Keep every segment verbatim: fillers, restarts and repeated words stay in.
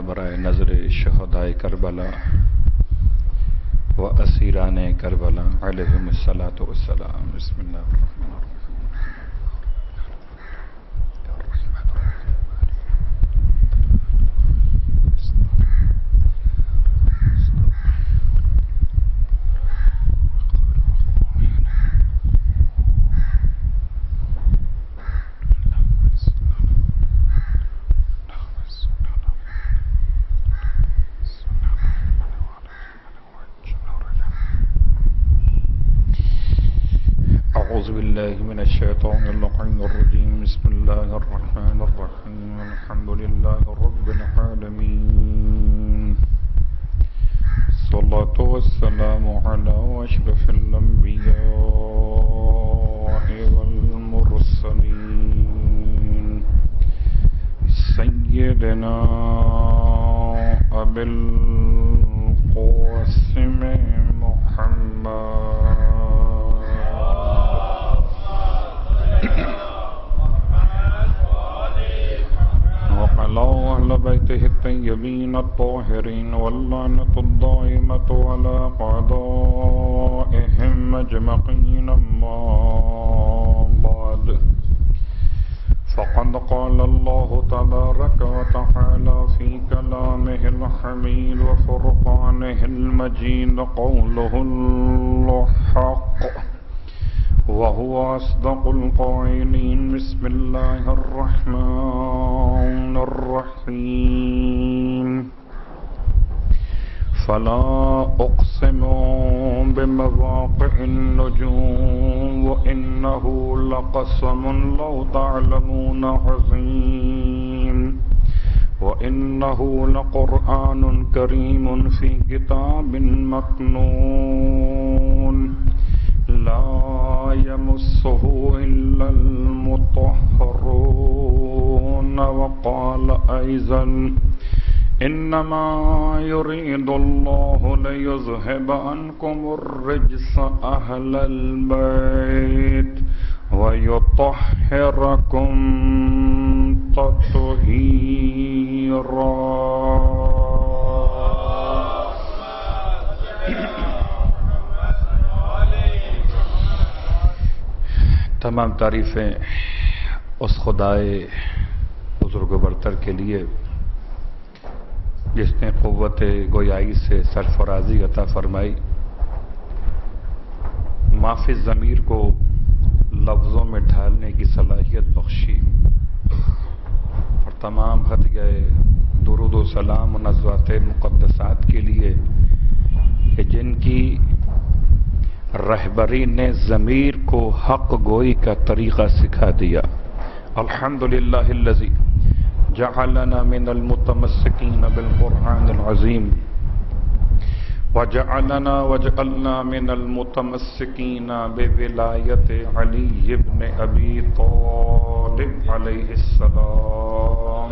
برائے نظر شہدائے کربلا و اسیران کربلا علیہم الصلاۃ والسلام. بسم اللہ الرحمن الرحیم. أعوذ بالله من الشيطان اللعين الرجيم. بسم الله الرحمن الرحيم. الحمد لله رب العالمين. الصلاة والسلام على أشرف الأنبياء والمرسلين سيدنا أبي القاسم محمد وعلى أهل بيته الطيبين الطاهرين واللعنة الدائمة على أعدائهم أجمعين. أما بعد فقد قال الله تبارك وتعالى في كلامه الحميد وفرقانه المجيد قوله الحق وهو أصدق القائلين. بسم الله الرحمن الرحيم. فلا أقسم بمواقع النجوم وإنه لقسم لو تعلمون عظيم وإنه لقرآن كريم في كتاب مكنون لا يمسه إلا المطهرون. وقال أيضا إنما يريد الله ليذهب عنكم الرجس أهل البيت ويطهركم تطهيرا. تمام تعریفیں اس خدائے بزرگ و برتر کے لیے جس نے قوت گویائی سے سرفرازی عطا فرمائی، معافی ضمیر کو لفظوں میں ڈھالنے کی صلاحیت بخشی، اور تمام حد گئے درود و سلام و نزوات مقدسات کے لیے کہ جن کی رہبری نے ضمیر کو حق گوئی کا طریقہ سکھا دیا. الحمدللہ الذی جعلنا من المتمسکین بالقرآن العظیم وجعلنا وجعلنا من المتمسکین بولایت علی بن ابی طالب علیہ السلام.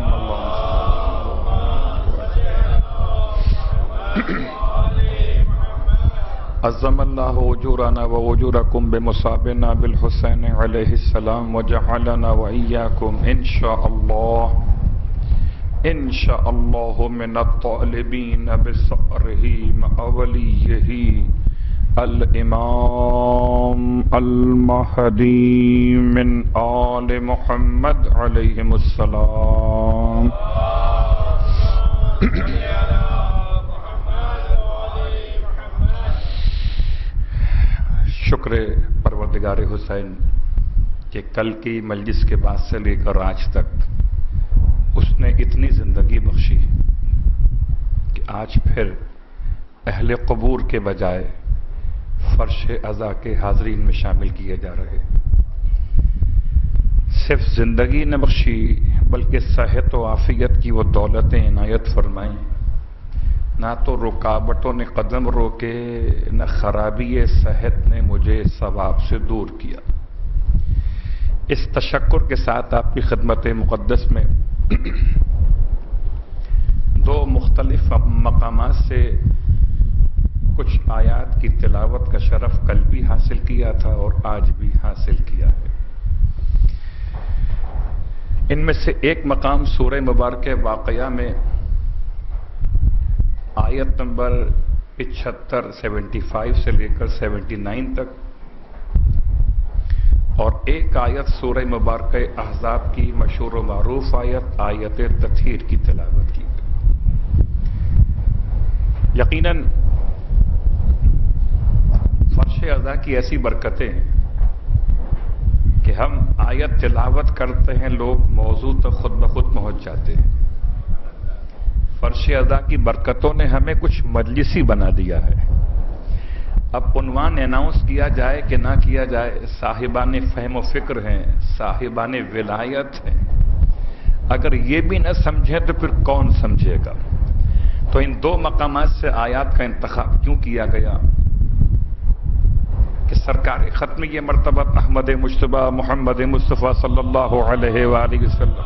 عظم اللہ اجورنا و اجورکم بمصابنا بالحسین علیہ السلام وجعلنا وإیاکم انشاءاللہ انشاءاللہ من الطالبین بثأرہ مع ولیہ الامام المہدی من آل محمد علیہم السلام. شکر پروردگار حسین کہ کل کی مجلس کے بعد سے لے کر آج تک اس نے اتنی زندگی بخشی کہ آج پھر اہل قبور کے بجائے فرش عزا کے حاضرین میں شامل کیے جا رہے. صرف زندگی نہ بخشی بلکہ صحت و عافیت کی وہ دولتیں عنایت فرمائیں. نہ تو رکاوٹوں نے قدم روکے نہ خرابی صحت نے مجھے ثواب سے دور کیا. اس تشکر کے ساتھ آپ کی خدمت مقدس میں دو مختلف مقامات سے کچھ آیات کی تلاوت کا شرف کل بھی حاصل کیا تھا اور آج بھی حاصل کیا ہے. ان میں سے ایک مقام سورہ مبارکہ واقعہ میں آیت نمبر پچہتر سیونٹی فائیو سے لے کر سیونٹی نائن تک، اور ایک آیت سورہ مبارکہ احزاب کی مشہور و معروف آیت آیت تطہیر کی تلاوت کی. یقیناً فرش ادا کی ایسی برکتیں ہیں کہ ہم آیت تلاوت کرتے ہیں، لوگ موضوع تک خود بخود پہنچ جاتے ہیں. فرش ادا کی برکتوں نے ہمیں کچھ مجلسی بنا دیا ہے. اب عنوان اناؤنس کیا جائے کہ نہ کیا جائے، صاحبان فہم و فکر ہیں، صاحبان ولایت ہیں، اگر یہ بھی نہ سمجھیں تو پھر کون سمجھے گا؟ تو ان دو مقامات سے آیات کا انتخاب کیوں کیا گیا کہ سرکار ختم یہ مرتبہ احمد مجتبیٰ محمد مصطفیٰ صلی اللہ علیہ وآلہ وسلم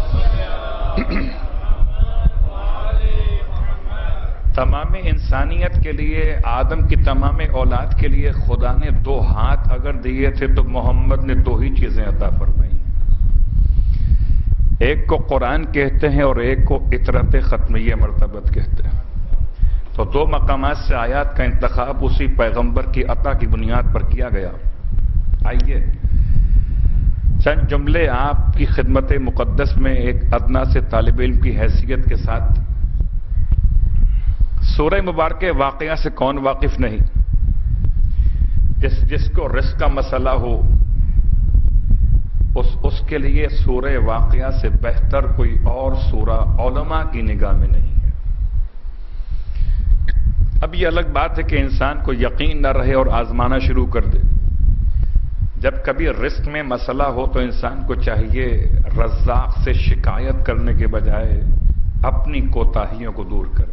تمام انسانیت کے لیے، آدم کی تمام اولاد کے لیے خدا نے دو ہاتھ اگر دیے تھے تو محمد نے دو ہی چیزیں عطا فرمائی. ایک کو قرآن کہتے ہیں اور ایک کو اطرت ختمیہ مرتبت کہتے ہیں. تو دو مقامات سے آیات کا انتخاب اسی پیغمبر کی عطا کی بنیاد پر کیا گیا. آئیے چند جملے آپ کی خدمت مقدس میں ایک ادنا سے طالب علم کی حیثیت کے ساتھ. سورہ مبارکہ واقعہ سے کون واقف نہیں؟ جس جس کو رزق کا مسئلہ ہو اس اس کے لیے سورہ واقعہ سے بہتر کوئی اور سورہ علماء کی نگاہ میں نہیں ہے. اب یہ الگ بات ہے کہ انسان کو یقین نہ رہے اور آزمانا شروع کر دے. جب کبھی رزق میں مسئلہ ہو تو انسان کو چاہیے رزاق سے شکایت کرنے کے بجائے اپنی کوتاہیوں کو دور کرے.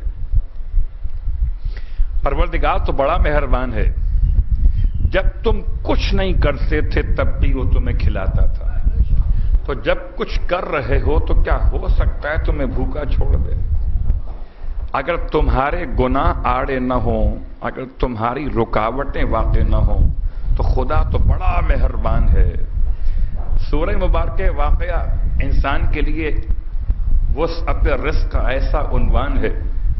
پروردگار تو بڑا مہربان ہے، جب تم کچھ نہیں کرتے تھے تب بھی وہ تمہیں کھلاتا تھا. تو جب کچھ کر رہے ہو تو کیا ہو سکتا ہے تمہیں بھوکا چھوڑ دے؟ اگر تمہارے گناہ آڑے نہ ہوں، اگر تمہاری رکاوٹیں واقع نہ ہوں تو خدا تو بڑا مہربان ہے. سورہ مبارکہ واقعہ انسان کے لیے وسعت رزق کا ایسا عنوان ہے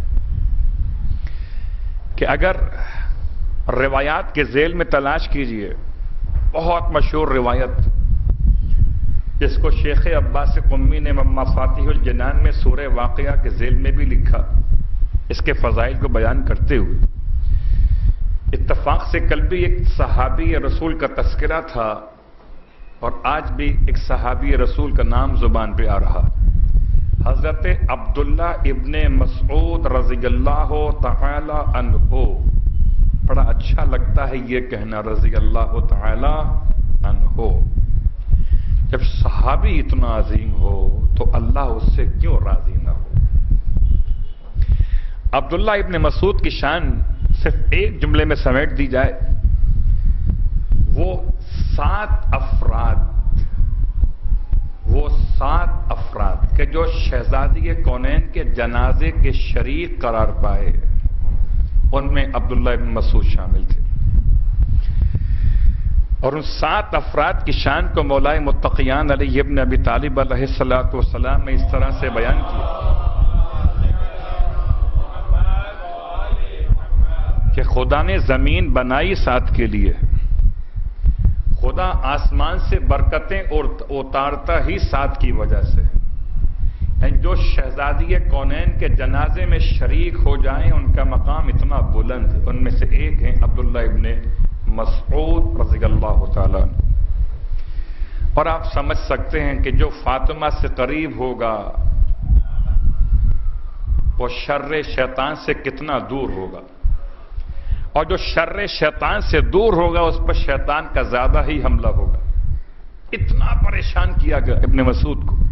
کہ اگر روایات کے ذیل میں تلاش کیجئے، بہت مشہور روایت جس کو شیخ عباس قمی نے مفاتیح الجنان میں سورہ واقعہ کے ذیل میں بھی لکھا، اس کے فضائل کو بیان کرتے ہوئے. اتفاق سے کل بھی ایک صحابی رسول کا تذکرہ تھا اور آج بھی ایک صحابی رسول کا نام زبان پہ آ رہا، حضرت عبداللہ ابن مسعود رضی اللہ تعالی عنہ. بڑا اچھا لگتا ہے یہ کہنا رضی اللہ تعالی عنہ. جب صحابی اتنا عظیم ہو تو اللہ اس سے کیوں راضی نہ ہو؟ عبداللہ ابن مسعود کی شان صرف ایک جملے میں سمیٹ دی جائے، وہ سات افراد وہ سات افراد کہ جو شہزادی کونین کے جنازے کے شریک قرار پائے، ان میں عبداللہ ابن مسعود شامل تھے. اور ان سات افراد کی شان کو مولا متقیان علی ابن ابی طالب علیہ الصلوۃ والسلام نے اس طرح سے بیان کیا کہ خدا نے زمین بنائی سات کے لیے، خدا آسمان سے برکتیں اتارتا ہی سات کی وجہ سے. جو شہزادی کونین کے جنازے میں شریک ہو جائیں ان کا مقام اتنا بلند ہے. ان میں سے ایک ہیں عبداللہ ابن مسعود رضی اللہ تعالیٰ. اور آپ سمجھ سکتے ہیں کہ جو فاطمہ سے قریب ہوگا وہ شر شیطان سے کتنا دور ہوگا، اور جو شر شیطان سے دور ہوگا اس پر شیطان کا زیادہ ہی حملہ ہوگا. اتنا پریشان کیا گیا ابن مسعود کو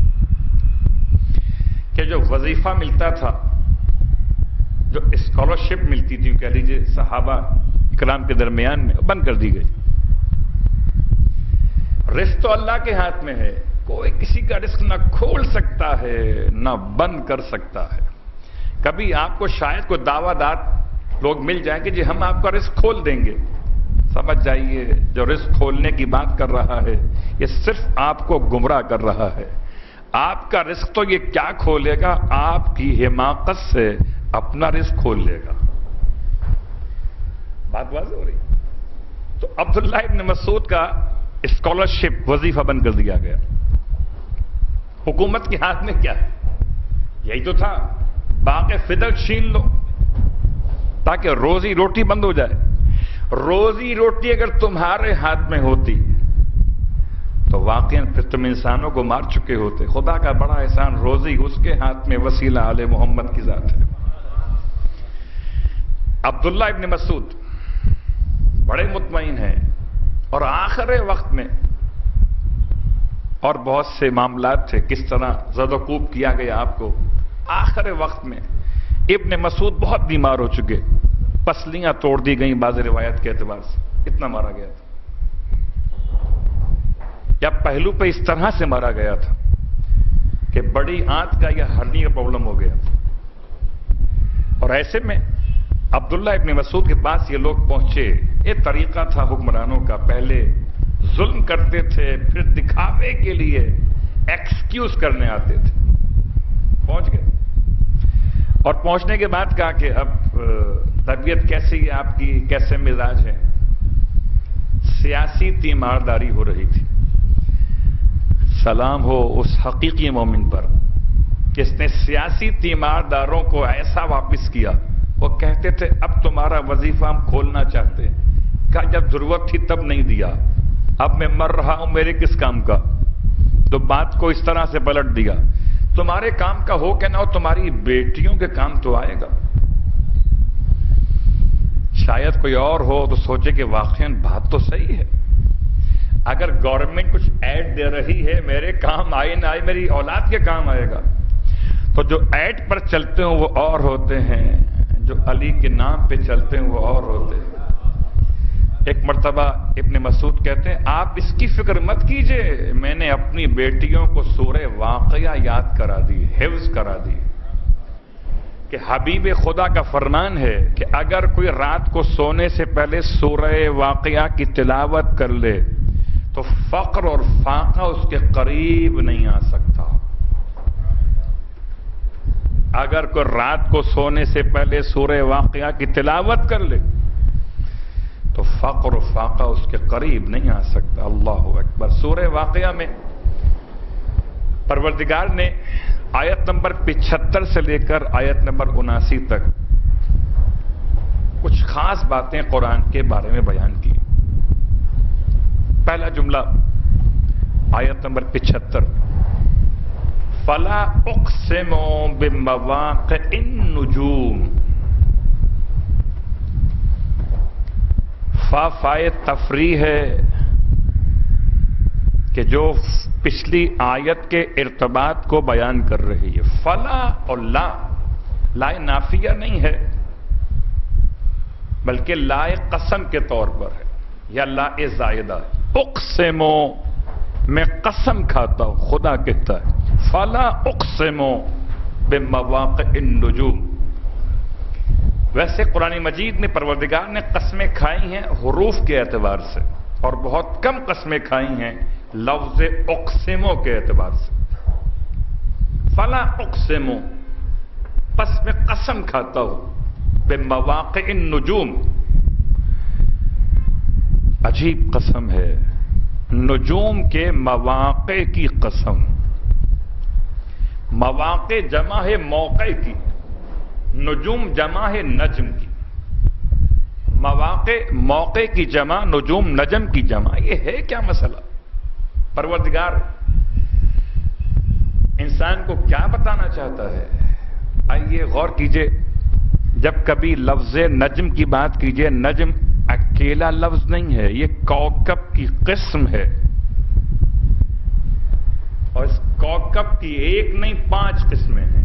کہ جو وظیفہ ملتا تھا، جو اسکالرشپ ملتی تھی کہہ لیجیے صحابہ کرام کے درمیان میں، بند کر دی گئی. رزق تو اللہ کے ہاتھ میں ہے، کوئی کسی کا رزق نہ کھول سکتا ہے نہ بند کر سکتا ہے. کبھی آپ کو شاید کوئی دعویٰ دار لوگ مل جائیں کہ جی ہم آپ کا رزق کھول دیں گے. سمجھ جائیے جو رزق کھولنے کی بات کر رہا ہے یہ صرف آپ کو گمراہ کر رہا ہے. آپ کا رزق تو یہ کیا کھولے گا؟ آپ کی حماقت سے اپنا رزق کھول لے گا. بات واضح ہو رہی. تو عبداللہ ابن مسعود کا اسکالرشپ وظیفہ بند کر دیا گیا. حکومت کے ہاتھ میں کیا ہے؟ یہی تو تھا، باقی فدر چھین لو تاکہ روزی روٹی بند ہو جائے. روزی روٹی اگر تمہارے ہاتھ میں ہوتی تو واقعا پھر تم انسانوں کو مار چکے ہوتے. خدا کا بڑا احسان، روزی اس کے ہاتھ میں وسیلہ آل محمد کی ذات ہے. عبداللہ ابن مسعود بڑے مطمئن ہیں، اور آخر وقت میں اور بہت سے معاملات تھے، کس طرح زد و کوب کیا گیا آپ کو. آخر وقت میں ابن مسعود بہت بیمار ہو چکے، پسلیاں توڑ دی گئیں بعض روایت کے اعتبار سے، اتنا مارا گیا تھا. یا پہلو پہ اس طرح سے مارا گیا تھا کہ بڑی آنت کا یا ہرنی کا پرابلم ہو گیا تھا. اور ایسے میں عبداللہ ابن مسعود کے پاس یہ لوگ پہنچے. یہ طریقہ تھا حکمرانوں کا، پہلے ظلم کرتے تھے، پھر دکھاوے کے لیے ایکسکیوز کرنے آتے تھے. پہنچ گئے اور پہنچنے کے بعد کہا کہ اب طبیعت کیسی ہے آپ کی، کیسے مزاج ہے. سیاسی تیمارداری ہو رہی تھی. سلام ہو اس حقیقی مومن پر جس نے سیاسی تیمارداروں کو ایسا واپس کیا. وہ کہتے تھے اب تمہارا وظیفہ ہم کھولنا چاہتے ہیں. کہا جب ضرورت تھی تب نہیں دیا، اب میں مر رہا ہوں میرے کس کام کا. تو بات کو اس طرح سے پلٹ دیا، تمہارے کام کا ہو کہ نہ ہو، تمہاری بیٹیوں کے کام تو آئے گا. شاید کوئی اور ہو تو سوچے کہ واقعاً بات تو صحیح ہے. اگر گورنمنٹ کچھ ایڈ دے رہی ہے، میرے کام آئے نہ آئے، میری اولاد کے کام آئے گا. تو جو ایڈ پر چلتے ہیں وہ اور ہوتے ہیں، جو علی کے نام پہ چلتے ہیں وہ اور ہوتے ہیں. ایک مرتبہ ابن مسعود کہتے ہیں آپ اس کی فکر مت کیجئے، میں نے اپنی بیٹیوں کو سورہ واقعہ یاد کرا دی، حفظ کرا دی، کہ حبیب خدا کا فرمان ہے کہ اگر کوئی رات کو سونے سے پہلے سورہ واقعہ کی تلاوت کر لے تو فقر اور فاقہ اس کے قریب نہیں آ سکتا. اگر کوئی رات کو سونے سے پہلے سورہ واقعہ کی تلاوت کر لے تو فقر و فاقہ اس کے قریب نہیں آ سکتا. اللہ اکبر. سورہ واقعہ میں پروردگار نے آیت نمبر پچہتر سے لے کر آیت نمبر اناسی تک کچھ خاص باتیں قرآن کے بارے میں بیان کی. پہلا جملہ آیت نمبر پچہتر، فلا اقسم بمواقع النجوم. فا فائے تفریح ہے کہ جو پچھلی آیت کے ارتباط کو بیان کر رہی ہے. فلا اور لا، لا نافیہ نہیں ہے بلکہ لا قسم کے طور پر ہے، یا لا زائدہ ہے. اقسمو، میں قسم کھاتا ہوں، خدا کہتا ہے فلا اقسمو بمواقع النجوم. ویسے قرآن مجید میں پروردگار نے قسمیں کھائی ہیں حروف کے اعتبار سے، اور بہت کم قسمیں کھائی ہیں لفظ اقسمو کے اعتبار سے. فلا اقسمو، پس میں قسم کھاتا ہوں، بمواقع النجوم. عجیب قسم ہے، نجوم کے مواقع کی قسم. مواقع جمع ہے موقع کی، نجوم جمع ہے نجم کی. مواقع موقع کی جمع، نجوم نجم کی جمع. یہ ہے کیا مسئلہ؟ پروردگار انسان کو کیا بتانا چاہتا ہے؟ آئیے غور کیجئے. جب کبھی لفظ نجم کی بات کیجئے، نجم اکیلا لفظ نہیں ہے، یہ کوکب کی قسم ہے. اور اس کوکب کی ایک نہیں پانچ قسمیں ہیں.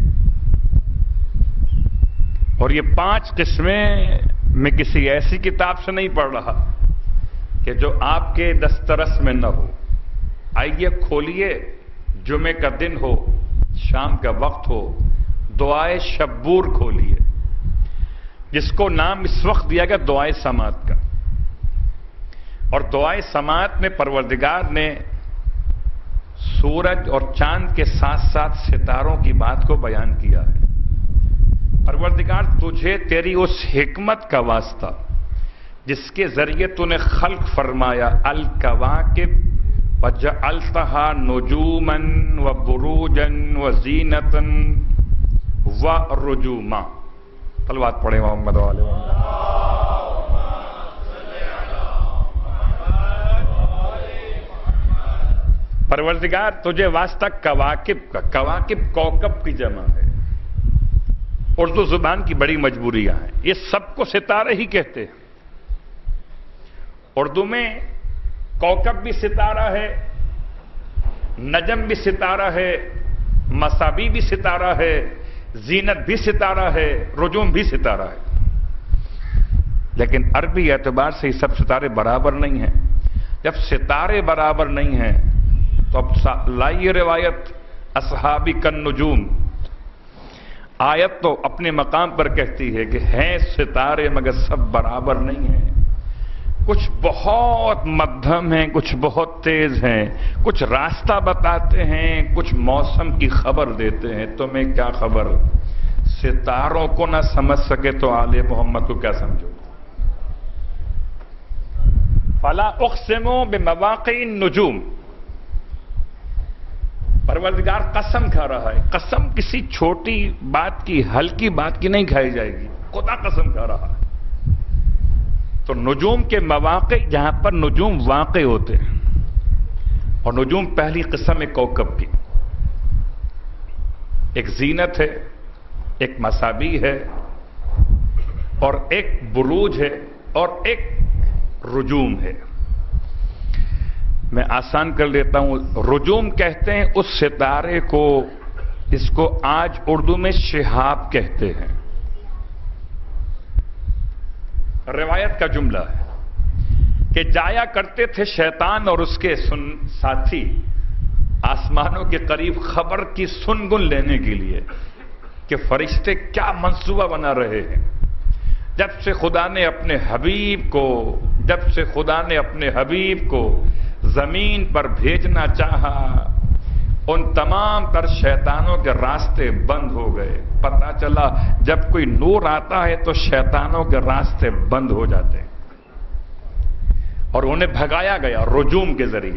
اور یہ پانچ قسمیں میں کسی ایسی کتاب سے نہیں پڑھ رہا کہ جو آپ کے دسترس میں نہ ہو. آئیے کھولیے، جمعے کا دن ہو، شام کا وقت ہو، دعائے شبور کھولیے، جس کو نام اس وقت دیا گیا دعائے سماعت کا. اور دعائے سماعت میں پروردگار نے سورج اور چاند کے ساتھ ساتھ ستاروں کی بات کو بیان کیا ہے. پروردگار تجھے تیری اس حکمت کا واسطہ جس کے ذریعے تو نے خلق فرمایا الکواکب وجعلتها نجوما وبروجا وزینتا ورجوما. صلوات پڑھیں محمد و آل محمد. پروردگار تجھے واسطہ کواکب کا، کواکب کوکب کی جمع ہے. اردو زبان کی بڑی مجبوریاں ہیں، یہ سب کو ستارے ہی کہتے ہیں. اردو میں کوکب بھی ستارہ ہے، نجم بھی ستارہ ہے، مسابی بھی ستارہ ہے، زینت بھی ستارہ ہے، رجوم بھی ستارہ ہے. لیکن عربی اعتبار سے یہ سب ستارے برابر نہیں ہیں. جب ستارے برابر نہیں ہیں تو اب لائیے روایت اصحابی کن نجوم. آیت تو اپنے مقام پر کہتی ہے کہ ہیں ستارے مگر سب برابر نہیں ہیں. کچھ بہت مدھم ہیں، کچھ بہت تیز ہیں، کچھ راستہ بتاتے ہیں، کچھ موسم کی خبر دیتے ہیں. تمہیں کیا خبر؟ ستاروں کو نہ سمجھ سکے تو آل محمد کو کیا سمجھو؟ فلا اقسم بمواقع النجوم. پروردگار قسم کھا رہا ہے. قسم کسی چھوٹی بات کی، ہلکی بات کی نہیں کھائی جائے گی. خدا قسم کھا رہا ہے. تو نجوم کے مواقع جہاں پر نجوم واقع ہوتے ہیں، اور نجوم پہلی قسم ہے کوکب کی. ایک زینت ہے، ایک مسابی ہے، اور ایک بروج ہے، اور ایک رجوم ہے. میں آسان کر لیتا ہوں. رجوم کہتے ہیں اس ستارے کو جس کو آج اردو میں شہاب کہتے ہیں. روایت کا جملہ ہے کہ جایا کرتے تھے شیطان اور اس کے سن ساتھی آسمانوں کے قریب خبر کی سنگن لینے کے لیے کہ فرشتے کیا منصوبہ بنا رہے ہیں. جب سے خدا نے اپنے حبیب کو جب سے خدا نے اپنے حبیب کو زمین پر بھیجنا چاہا، ان تمام تر شیطانوں کے راستے بند ہو گئے. پتہ چلا جب کوئی نور آتا ہے تو شیطانوں کے راستے بند ہو جاتے ہیں اور انہیں بھگایا گیا رجوم کے ذریعے.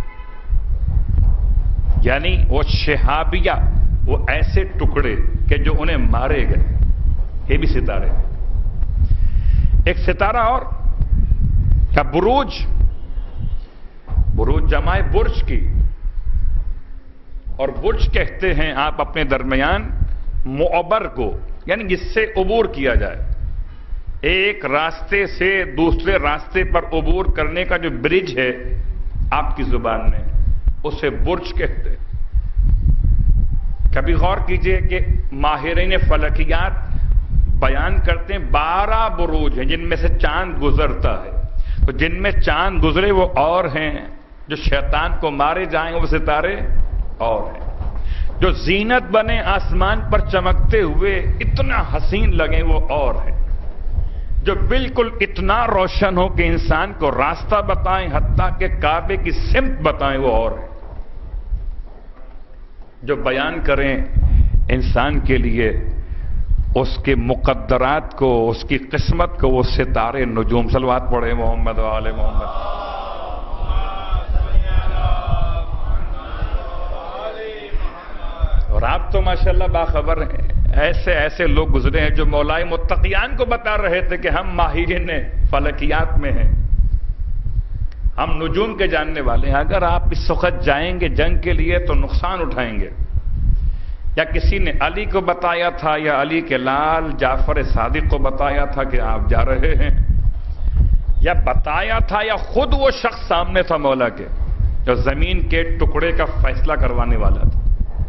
یعنی وہ شہابیہ، وہ ایسے ٹکڑے کہ جو انہیں مارے گئے. یہ بھی ستارے. ایک ستارہ اور کیا؟ بروج. بروج جمع برج کی، اور برج کہتے ہیں آپ اپنے درمیان معبر کو، یعنی جس سے عبور کیا جائے. ایک راستے سے دوسرے راستے پر عبور کرنے کا جو برج ہے آپ کی زبان میں، اسے برج کہتے ہیں. کبھی غور کیجئے کہ ماہرین فلکیات بیان کرتے ہیں بارہ بروج ہیں جن میں سے چاند گزرتا ہے. تو جن میں چاند گزرے وہ اور ہیں، جو شیطان کو مارے جائیں وہ ستارے اور ہیں. جو زینت بنے آسمان پر چمکتے ہوئے اتنا حسین لگیں وہ اور ہیں. جو بالکل اتنا روشن ہو کہ انسان کو راستہ بتائیں، حتیٰ کہ کعبے کی سمت بتائیں، وہ اور ہیں. جو بیان کریں انسان کے لیے اس کے مقدرات کو، اس کی قسمت کو، وہ ستارے نجوم. صلوات پڑھے محمد و آل محمد. اور آپ تو ماشاءاللہ باخبر ہیں. ایسے ایسے لوگ گزرے ہیں جو مولائے متقیان کو بتا رہے تھے کہ ہم ماہرین فلکیات میں ہیں، ہم نجوم کے جاننے والے ہیں. اگر آپ اس وقت جائیں گے جنگ کے لیے تو نقصان اٹھائیں گے. یا کسی نے علی کو بتایا تھا یا علی کے لال جعفر صادق کو بتایا تھا کہ آپ جا رہے ہیں، یا بتایا تھا یا خود وہ شخص سامنے تھا مولا کے جو زمین کے ٹکڑے کا فیصلہ کروانے والا تھا.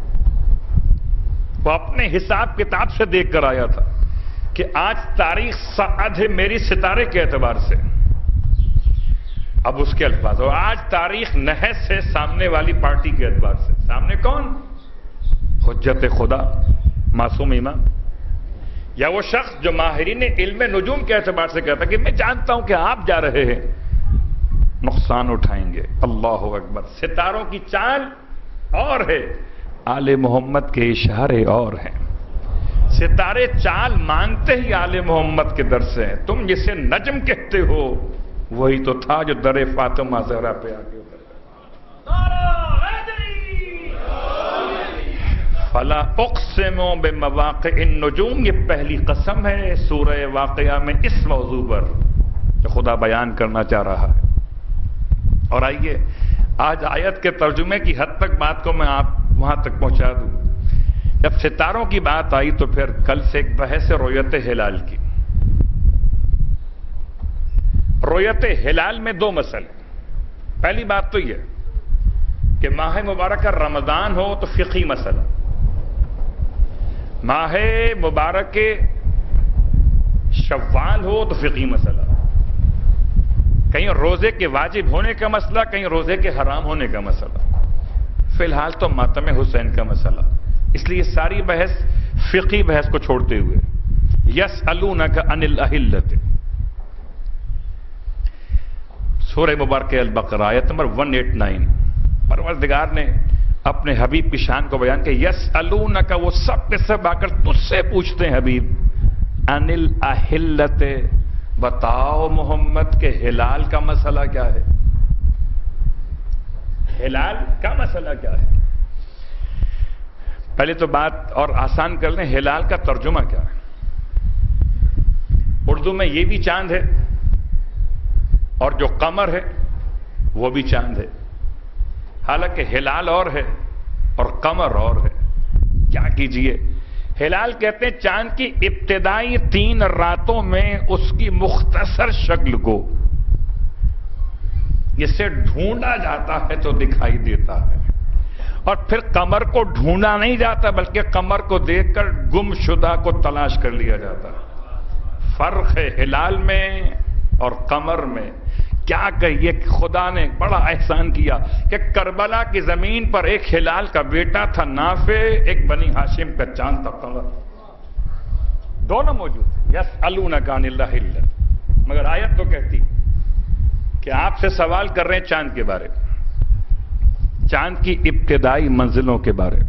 وہ اپنے حساب کتاب سے دیکھ کر آیا تھا کہ آج تاریخ سعد ہے میری ستارے کے اعتبار سے. اب اس کے الفاظ، اور آج تاریخ نحس ہے سامنے والی پارٹی کے اعتبار سے. سامنے کون؟ حجت خدا، معصوم امام. یا وہ شخص جو ماہرین علم نجوم کے اعتبار سے کہتا کہ میں جانتا ہوں کہ آپ جا رہے ہیں، نقصان اٹھائیں گے. اللہ اکبر. ستاروں کی چال اور ہے، آل محمد کے اشارے اور ہیں. ستارے چال مانگتے ہی آل محمد کے در سے ہیں. تم جسے نجم کہتے ہو وہی تو تھا جو در فاطمہ زہرا پہ آ کے اتر فلا اقسم بمواقع النجوم. یہ پہلی قسم ہے سورہ واقعہ میں اس موضوع پر جو خدا بیان کرنا چاہ رہا ہے. اور آئیے آج آیت کے ترجمے کی حد تک بات کو میں آپ وہاں تک پہنچا دوں. جب ستاروں کی بات آئی تو پھر کل سے ایک بحث ہے رؤیت ہلال کی. رؤیت ہلال میں دو مسئلے. پہلی بات تو یہ کہ ماہ مبارکہ رمضان ہو تو فقہی مسئلہ، ماہ مبارک شوال ہو تو فقہی مسئلہ، کہیں روزے کے واجب ہونے کا مسئلہ، کہیں روزے کے حرام ہونے کا مسئلہ. فی الحال تو ماتم حسین کا مسئلہ. اس لیے ساری بحث فقہی بحث کو چھوڑتے ہوئے یسألونک عن الاہلۃ، سورہ مبارکہ البقرہ آیت نمبر ایک سو ننانوے. پروردگار نے اپنے حبیب کی شان کو بیان کہ یسألونک، وہ سب کے سب آ کر تجھ سے پوچھتے ہیں حبیب، عن الاہلۃ، بتاؤ محمد کے ہلال کا مسئلہ کیا ہے. ہلال کا مسئلہ کیا ہے؟ پہلے تو بات اور آسان کر لیں، ہلال کا ترجمہ کیا ہے. اردو میں یہ بھی چاند ہے اور جو قمر ہے وہ بھی چاند ہے. حالانکہ ہلال اور ہے اور قمر اور ہے. کیا کیجئے، ہلال کہتے ہیں چاند کی ابتدائی تین راتوں میں اس کی مختصر شکل کو جسے ڈھونڈا جاتا ہے تو دکھائی دیتا ہے، اور پھر قمر کو ڈھونڈا نہیں جاتا بلکہ قمر کو دیکھ کر گم شدہ کو تلاش کر لیا جاتا ہے. فرق ہے ہلال میں اور قمر میں. کیا کہیے کہ خدا نے بڑا احسان کیا کہ کربلا کی زمین پر ایک ہلال کا بیٹا تھا نافع، ایک بنی ہاشم کا چاند تھا قمر، دونوں موجود. یسألونک عن الاہلۃ، مگر آیت تو کہتی کہ آپ سے سوال کر رہے ہیں چاند کے بارے، چاند کی ابتدائی منزلوں کے بارے.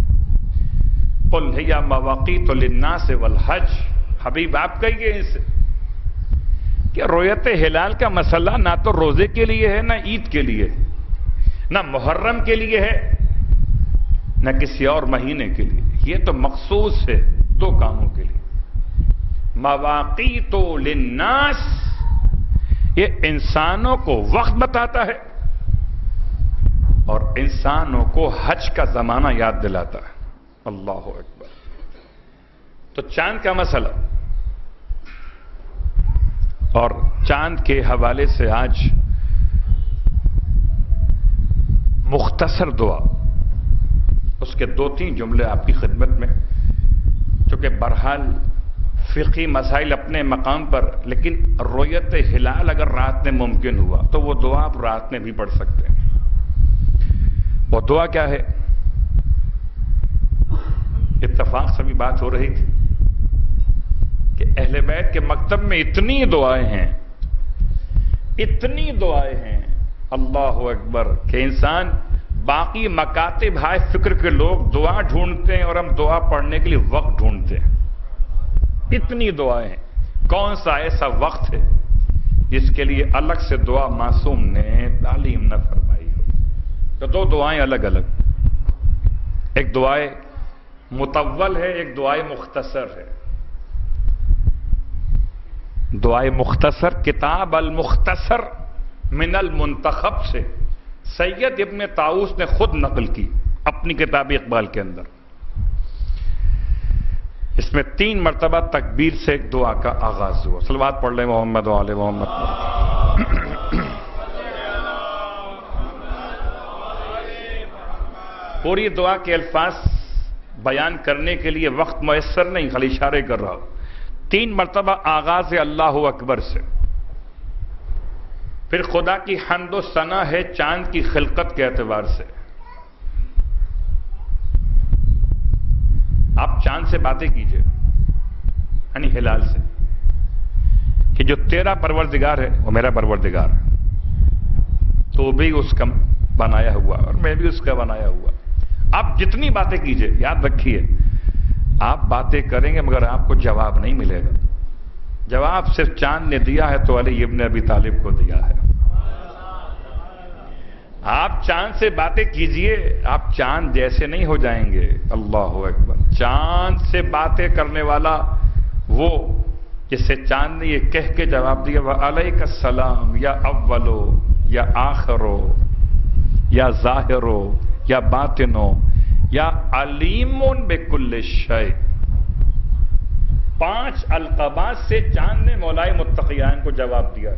قل ہی مواقیت للناس والحج، حبیب آپ کہیے اس سے کہ رؤیت ہلال کا مسئلہ نہ تو روزے کے لیے ہے، نہ عید کے لیے، نہ محرم کے لیے ہے، نہ کسی اور مہینے کے لیے. یہ تو مخصوص ہے دو کاموں کے لیے. مواقیت للناس، یہ انسانوں کو وقت بتاتا ہے اور انسانوں کو حج کا زمانہ یاد دلاتا ہے. اللہ اکبر. تو چاند کا مسئلہ اور چاند کے حوالے سے آج مختصر دعا، اس کے دو تین جملے آپ کی خدمت میں، چونکہ بہرحال فقہی مسائل اپنے مقام پر، لیکن رؤیت ہلال اگر رات میں ممکن ہوا تو وہ دعا آپ رات میں بھی پڑھ سکتے ہیں. وہ دعا کیا ہے؟ اتفاق سے بھی بات ہو رہی تھی کہ اہل بیت کے مکتب میں اتنی دعائیں ہیں، اتنی دعائیں ہیں، اللہ اکبر، کہ انسان باقی مکاتب ہائے فکر کے لوگ دعا ڈھونڈتے ہیں اور ہم دعا پڑھنے کے لیے وقت ڈھونڈتے ہیں. اتنی دعائیں ہیں. کون سا ایسا وقت ہے جس کے لیے الگ سے دعا معصوم نے تعلیم نہ فرمائی ہو؟ تو دو دعائیں الگ الگ، ایک دعائیں مطول ہے، ایک دعائیں مختصر ہے. دعائیں مختصر کتاب المختصر من المنتخب سے سید ابن طاؤس نے خود نقل کی اپنی کتاب اقبال کے اندر. اس میں تین مرتبہ تکبیر سے ایک دعا کا آغاز ہوا. صلوات پڑھ لیں محمد و آل محمد. پوری دعا کے الفاظ بیان کرنے کے لیے وقت میسر نہیں، خالی اشارے کر رہا ہوں. تین مرتبہ آغاز اللہ اکبر سے، پھر خدا کی حمد و ثنا ہے چاند کی خلقت کے اعتبار سے. آپ چاند سے باتیں کیجئے، یعنی ہلال سے، کہ جو تیرا پروردگار ہے وہ میرا پروردگار ہے، تو بھی اس کا بنایا ہوا اور میں بھی اس کا بنایا ہوا. آپ جتنی باتیں کیجئے، یاد رکھیے آپ باتیں کریں گے مگر آپ کو جواب نہیں ملے گا. جواب صرف چاند نے دیا ہے تو علی ابن ابی طالب کو دیا ہے. آپ چاند سے باتیں کیجئے، آپ چاند جیسے نہیں ہو جائیں گے. اللہ اکبر. چاند سے باتیں کرنے والا وہ جس سے چاند نے یہ کہہ کے جواب دیا وعلیک السلام یا اولو یا آخرو یا ظاہرو یا باطنو یا علیم بکل شیء. پانچ القابات سے چاند نے مولائے متقیان کو جواب دیا.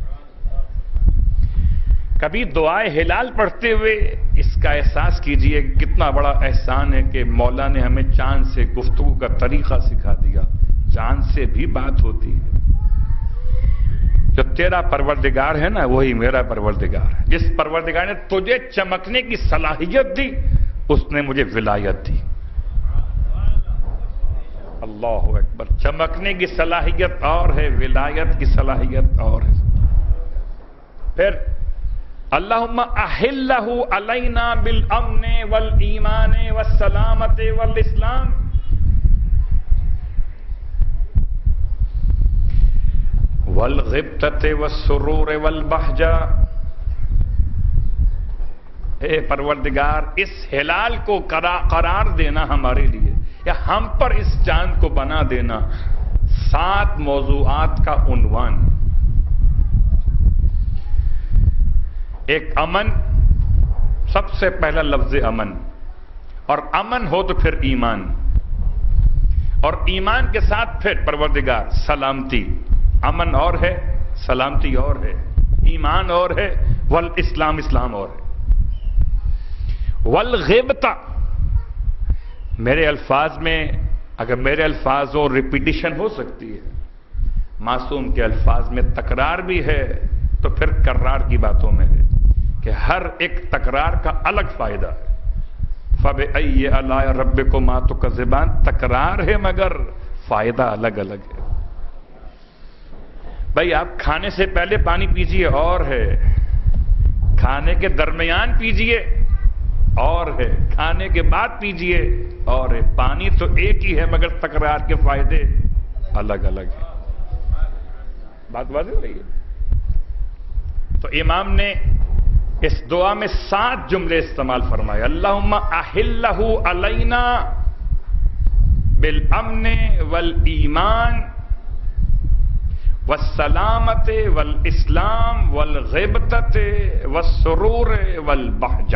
کبھی دعائے ہلال پڑھتے ہوئے اس کا احساس کیجئے کتنا بڑا احسان ہے کہ مولا نے ہمیں چاند سے گفتگو کا طریقہ سکھا دیا. چاند سے بھی بات ہوتی ہے. جو تیرا پروردگار ہے نا وہی میرا پروردگار ہے. جس پروردگار نے تجھے چمکنے کی صلاحیت دی اس نے مجھے ولایت دی. اللہ اکبر. چمکنے کی صلاحیت اور ہے، ولایت کی صلاحیت اور ہے. پھر اللہم احلہ علینا بالامن والایمان والسلامت والاسلام. والغبطۃ والسرور والبہجہ. اے پروردگار اس ہلال کو قرار دینا ہمارے لیے، یا ہم پر اس چاند کو بنا دینا. سات موضوعات کا عنوان. ایک امن، سب سے پہلا لفظ امن. اور امن ہو تو پھر ایمان، اور ایمان کے ساتھ پھر پروردگار سلامتی. امن اور ہے، سلامتی اور ہے، ایمان اور ہے، والاسلام اسلام اور ہے. والغبطہ. میرے الفاظ میں اگر میرے الفاظ اور ریپیٹیشن ہو سکتی ہے، معصوم کے الفاظ میں تکرار بھی ہے تو پھر کرار کی باتوں میں ہے کہ ہر ایک تکرار کا الگ فائدہ ہے. فَبِأَيِّ آلَاءِ رَبِّكُمَا تُكَذِّبَانِ. تکرار ہے مگر فائدہ الگ الگ ہے. بھائی آپ کھانے سے پہلے پانی پیجئے اور ہے، کھانے کے درمیان پیجئے اور ہے، کھانے کے بعد پیجئے اور ہے. پانی تو ایک ہی ہے مگر تکرار کے فائدے الگ الگ ہیں. بات واضح ہو رہی ہے؟ تو امام نے اس دعا میں سات جملے استعمال فرمائے. اللہم احلہ علینا بالامن والایمان والسلامت والاسلام والغبطۃ والسرور والبہجہ.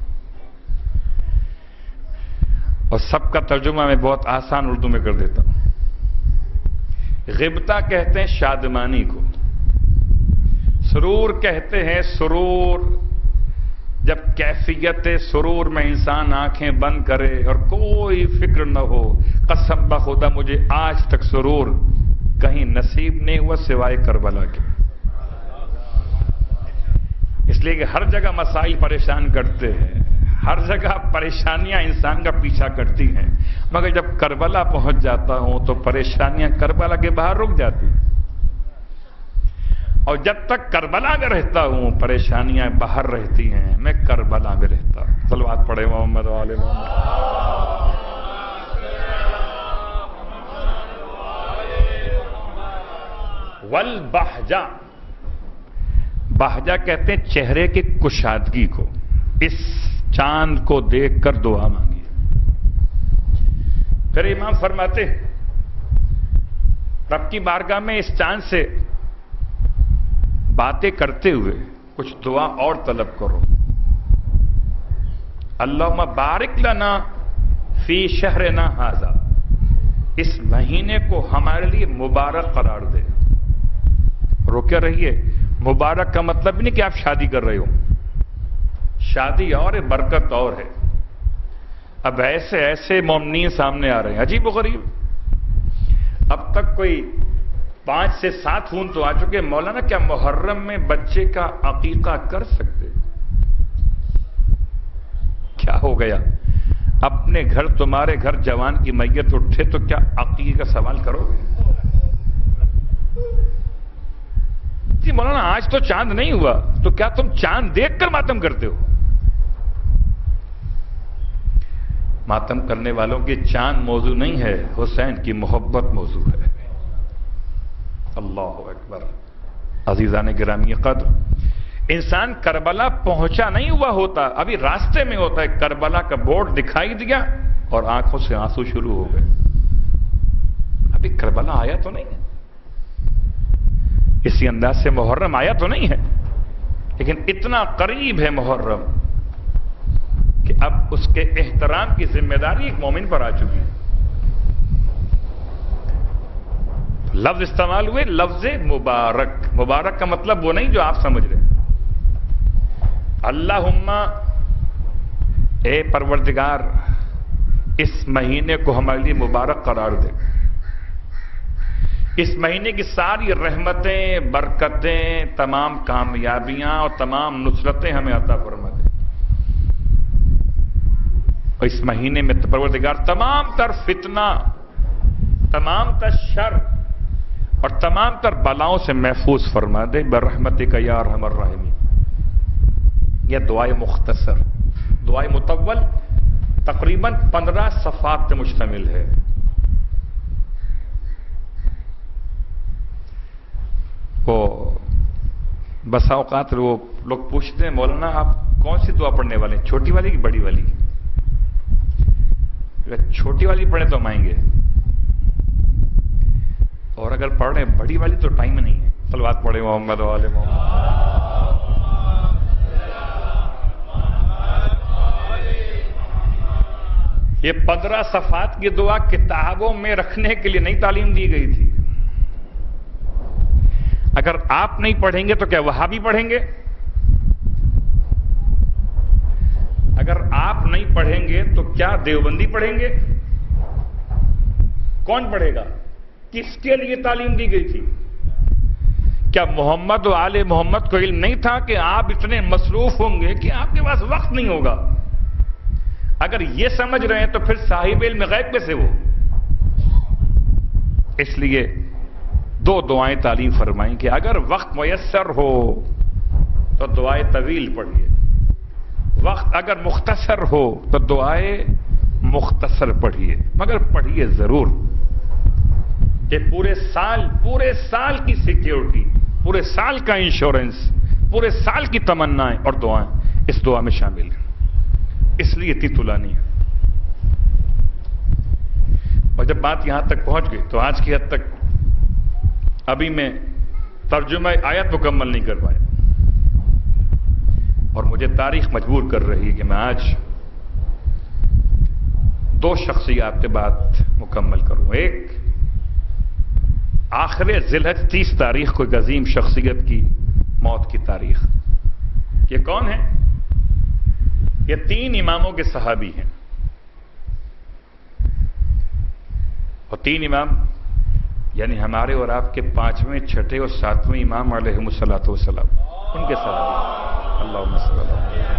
اور سب کا ترجمہ میں بہت آسان اردو میں کر دیتا ہوں. غبطہ کہتے ہیں شادمانی کو، سرور کہتے ہیں سرور جب کیفیت سرور میں انسان آنکھیں بند کرے اور کوئی فکر نہ ہو، قسم بخدا مجھے آج تک سرور کہیں نصیب نہیں ہوا سوائے کربلا کے. اس لیے کہ ہر جگہ مسائل پریشان کرتے ہیں، ہر جگہ پریشانیاں انسان کا پیچھا کرتی ہیں، مگر جب کربلا پہنچ جاتا ہوں تو پریشانیاں کربلا کے باہر رک جاتی ہیں. اور جب تک کربلا میں رہتا ہوں پریشانیاں باہر رہتی ہیں. میں کربلا میں رہتا ہوں. صلوات پڑھے محمد و آل محمد. والبہجہ. بہجہ کہتے ہیں چہرے کی کشادگی کو. اس چاند کو دیکھ کر دعا مانگی. پھر امام فرماتے رب کی بارگاہ میں اس چاند سے باتیں کرتے ہوئے کچھ دعا اور طلب کرو. اللہم بارک لنا فی شہرنا ھذا. اس مہینے کو ہمارے لیے مبارک قرار دے. روکے رہیے. مبارک کا مطلب نہیں کہ آپ شادی کر رہے ہو. شادی اور ہے، برکت اور ہے. اب ایسے ایسے مومنین سامنے آ رہے ہیں عجیب و غریب. اب تک کوئی پانچ سے سات خون تو آ چکے. مولانا کیا محرم میں بچے کا عقیقہ کر سکتے؟ کیا ہو گیا؟ اپنے گھر تمہارے گھر جوان کی میت اٹھے تو کیا عقیقے کا سوال کرو گے؟ جی مولانا آج تو چاند نہیں ہوا، تو کیا تم چاند دیکھ کر ماتم کرتے ہو؟ ماتم کرنے والوں کے چاند موضوع نہیں ہے، حسین کی محبت موضوع ہے۔ اللہ اکبر۔ عزیزان گرامی قدر، انسان کربلا پہنچا نہیں ہوا ہوتا، ابھی راستے میں ہوتا ہے، کربلا کا بورڈ دکھائی دیا اور آنکھوں سے آنسو شروع ہو گئے، ابھی کربلا آیا تو نہیں ہے، اسی انداز سے محرم آیا تو نہیں ہے، لیکن اتنا قریب ہے محرم کہ اب اس کے احترام کی ذمہ داری ایک مومن پر آ چکی ہے۔ لفظ استعمال ہوئے لفظ مبارک۔ مبارک کا مطلب وہ نہیں جو آپ سمجھ رہے ہیں۔ اللہم اے پروردگار اس مہینے کو ہمارے لیے مبارک قرار دے، اس مہینے کی ساری رحمتیں، برکتیں، تمام کامیابیاں اور تمام نصرتیں ہمیں عطا فرما دے، اور اس مہینے میں پروردگار تمام تر فتنہ، تمام تر شر اور تمام تر بلاؤں سے محفوظ فرما دے برحمتک یا ارحم الراحمین۔ یہ دعائے مختصر، دعائے مطول تقریباً پندرہ صفحات پہ مشتمل ہے۔ وہ بسا اوقات وہ لوگ پوچھتے ہیں مولانا آپ کون سی دعا پڑھنے والے ہیں، چھوٹی والی کی بڑی والی؟ اگر چھوٹی والی پڑھیں تو ہم آئیں گے، اور اگر پڑھ رہے ہیں بڑی والی تو ٹائم نہیں ہے۔ صلوات پڑھے محمد و آل محمد۔ یہ پندرہ صفحات کی دعا کتابوں میں رکھنے کے لیے نہیں تعلیم دی گئی تھی۔ اگر آپ نہیں پڑھیں گے تو کیا وہابی پڑھیں گے؟ اگر آپ نہیں پڑھیں گے تو کیا دیوبندی پڑھیں گے؟ کون پڑھے گا؟ کس کے لیے تعلیم دی گئی تھی؟ کیا محمد و آل محمد کو علم نہیں تھا کہ آپ اتنے مصروف ہوں گے کہ آپ کے پاس وقت نہیں ہوگا؟ اگر یہ سمجھ رہے ہیں تو پھر صاحب علم غیب میں سے وہ۔ اس لیے دو دعائیں تعلیم فرمائیں کہ اگر وقت میسر ہو تو دعائیں طویل پڑھیے، وقت اگر مختصر ہو تو دعائیں مختصر پڑھیے، مگر پڑھیے ضرور کہ پورے سال پورے سال کی سیکیورٹی، پورے سال کا انشورنس، پورے سال کی تمنائیں اور دعائیں اس دعا میں شامل ہیں۔ اس لیے اتنی طولانی ہے۔ اور جب بات یہاں تک پہنچ گئی تو آج کی حد تک ابھی میں ترجمہ آیت مکمل نہیں کر پایا، اور مجھے تاریخ مجبور کر رہی ہے کہ میں آج دو شخصیات سے بات مکمل کروں۔ ایک آخر ذی الحج تیس تاریخ کو ایک عظیم شخصیت کی موت کی تاریخ۔ یہ کون ہے؟ یہ تین اماموں کے صحابی ہیں، اور تین امام یعنی ہمارے اور آپ کے پانچویں، چھٹے اور ساتویں امام علیہم الصلوۃ والسلام، ان کے صحابی۔ اللہم صلی اللہ علیہ وسلم۔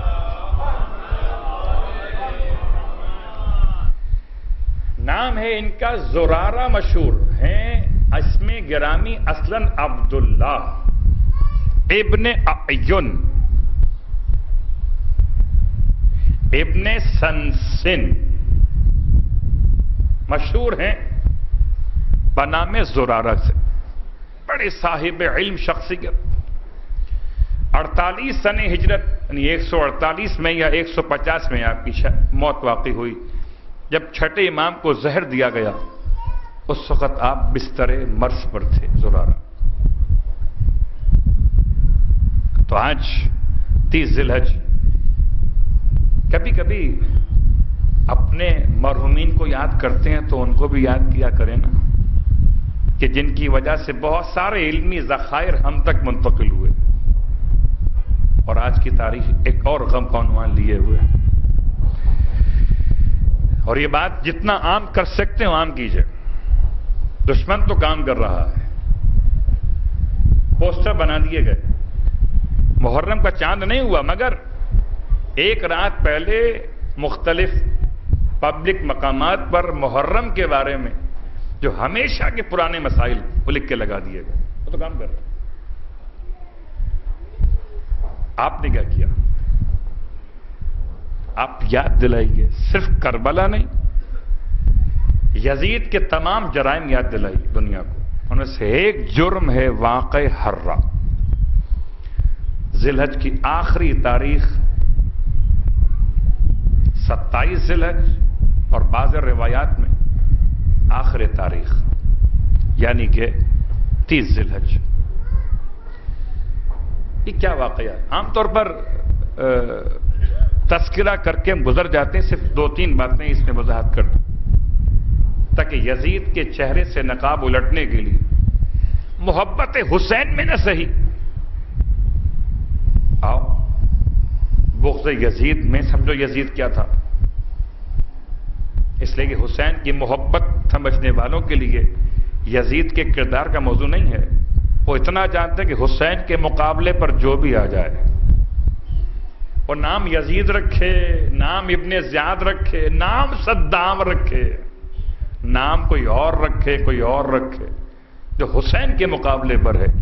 نام ہے ان کا زرارہ، مشہور ہیں اسم گرامی اصلاً عبداللہ ابن اعین ابن سنسن، مشہور ہیں بنام زرارہ سے، بڑے صاحب علم شخصیت۔ اڑتالیس سن ہجرت یعنی ایک سو اڑتالیس میں یا ایک سو پچاس میں آپ کی موت واقع ہوئی، جب چھٹے امام کو زہر دیا گیا، اس وقت آپ بستر مرض پر تھے زرارہ۔ تو آج تیس ذی الحج، کبھی کبھی اپنے مرحومین کو یاد کرتے ہیں تو ان کو بھی یاد کیا کریں نا، کہ جن کی وجہ سے بہت سارے علمی ذخائر ہم تک منتقل ہوئے، اور آج کی تاریخ ایک اور غم کا عنوان لیے ہوئے۔ اور یہ بات جتنا عام کر سکتے ہو عام کیجئے، دشمن تو کام کر رہا ہے، پوسٹر بنا دیے گئے، محرم کا چاند نہیں ہوا، مگر ایک رات پہلے مختلف پبلک مقامات پر محرم کے بارے میں جو ہمیشہ کے پرانے مسائل وہ لکھ کے لگا دیے گئے، وہ تو کام کر رہے۔ آپ نے کیا کیا؟ آپ یاد دلائیے، صرف کربلا نہیں، یزید کے تمام جرائم یاد دلائیے دنیا کو۔ ان میں سے ایک جرم ہے واقع حرہ۔ ذی الحج کی آخری تاریخ ستائیس ذی الحج اور بعض روایات میں آخری تاریخ یعنی کہ تیس ذی الحج۔ یہ کیا واقعہ؟ عام طور پر تذکرہ کر کے ہم گزر جاتے ہیں، صرف دو تین باتیں اس میں وضاحت کر دوں تاکہ یزید کے چہرے سے نقاب الٹنے کے لیے محبت حسین میں نہ صحیح، آؤ بغض یزید میں سمجھو یزید کیا تھا۔ اس لیے کہ حسین کی محبت سمجھنے والوں کے لیے یزید کے کردار کا موضوع نہیں ہے، وہ اتنا جانتے ہیں کہ حسین کے مقابلے پر جو بھی آ جائے، وہ نام یزید رکھے، نام ابن زیاد رکھے، نام صدام رکھے، نام کوئی اور رکھے، کوئی اور رکھے، جو حسین کے مقابلے پر ہے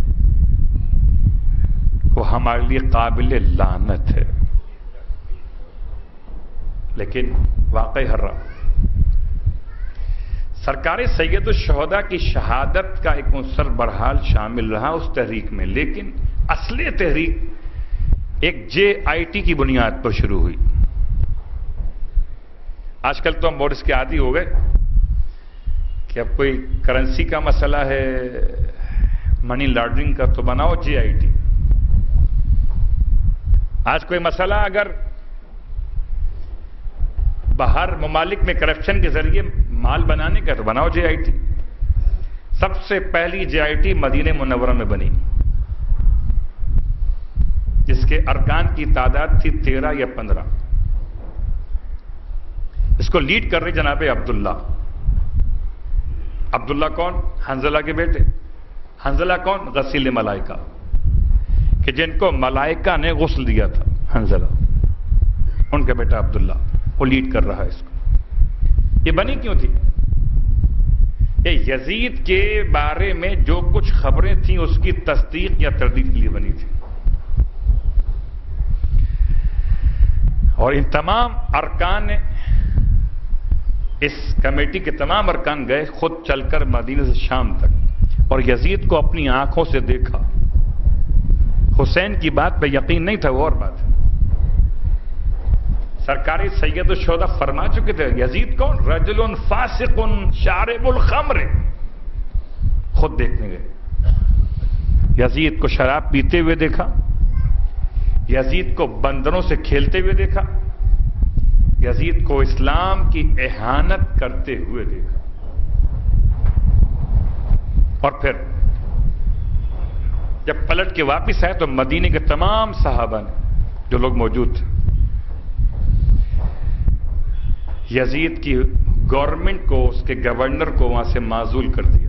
وہ ہمارے لیے قابل لعنت ہے۔ لیکن واقع حرہ سرکار سید الشہداء کی شہادت کا ایک عنصر بہرحال شامل رہا اس تحریک میں، لیکن اصل تحریک ایک جے آئی ٹی کی بنیاد پر شروع ہوئی۔ آج کل تو ہم بہت اس کے عادی ہو گئے کہ اب کوئی کرنسی کا مسئلہ ہے، منی لانڈرنگ کا، تو بناؤ جے آئی ٹی۔ آج کوئی مسئلہ اگر باہر ممالک میں کرپشن کے ذریعے مال بنانے کا تو بناؤ جے آئی ٹی۔ سب سے پہلی جے آئی ٹی مدینہ منورہ میں بنی، جس کے ارکان کی تعداد تھی تیرہ یا پندرہ۔ اس کو لیڈ کر رہے جناب عبداللہ۔ عبداللہ کون؟ حنظلہ کے بیٹے۔ حنظلہ کون؟ غسیل ملائکہ، کہ جن کو ملائکہ نے غسل دیا تھا، حنظلہ ان کا بیٹا عبداللہ، وہ لیڈ کر رہا ہے اس کو۔ یہ بنی کیوں تھی؟ یہ یزید کے بارے میں جو کچھ خبریں تھیں اس کی تصدیق یا تردید کے لیے بنی تھی، اور ان تمام ارکان، اس کمیٹی کے تمام ارکان گئے خود چل کر مدینہ سے شام تک، اور یزید کو اپنی آنکھوں سے دیکھا۔ حسین کی بات پہ یقین نہیں تھا، وہ اور بات ہے۔ سرکاری سید الشہداء فرما چکے تھے یزید کون؟ رجل فاسق شارب الخمر۔ خود دیکھنے گئے، یزید کو شراب پیتے ہوئے دیکھا، یزید کو بندروں سے کھیلتے ہوئے دیکھا، یزید کو اسلام کی اہانت کرتے ہوئے دیکھا۔ اور پھر جب پلٹ کے واپس آئے تو مدینے کے تمام صحابہ نے، جو لوگ موجود تھے، یزید کی گورنمنٹ کو، اس کے گورنر کو وہاں سے معزول کر دیا۔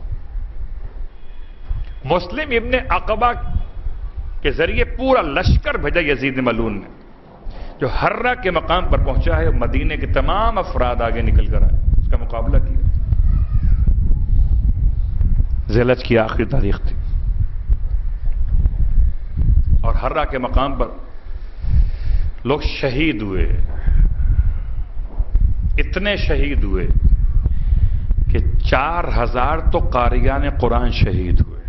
مسلم ابن عقبہ کے ذریعے پورا لشکر بھیجا یزید ملعون نے، جو حرہ کے مقام پر پہنچا ہے۔ مدینے کے تمام افراد آگے نکل کر آئے، اس کا مقابلہ کیا۔ ذی الحج کی آخری تاریخ تھی، اور حرہ کے مقام پر لوگ شہید ہوئے، اتنے شہید ہوئے کہ چار ہزار تو قاریان قرآن شہید ہوئے۔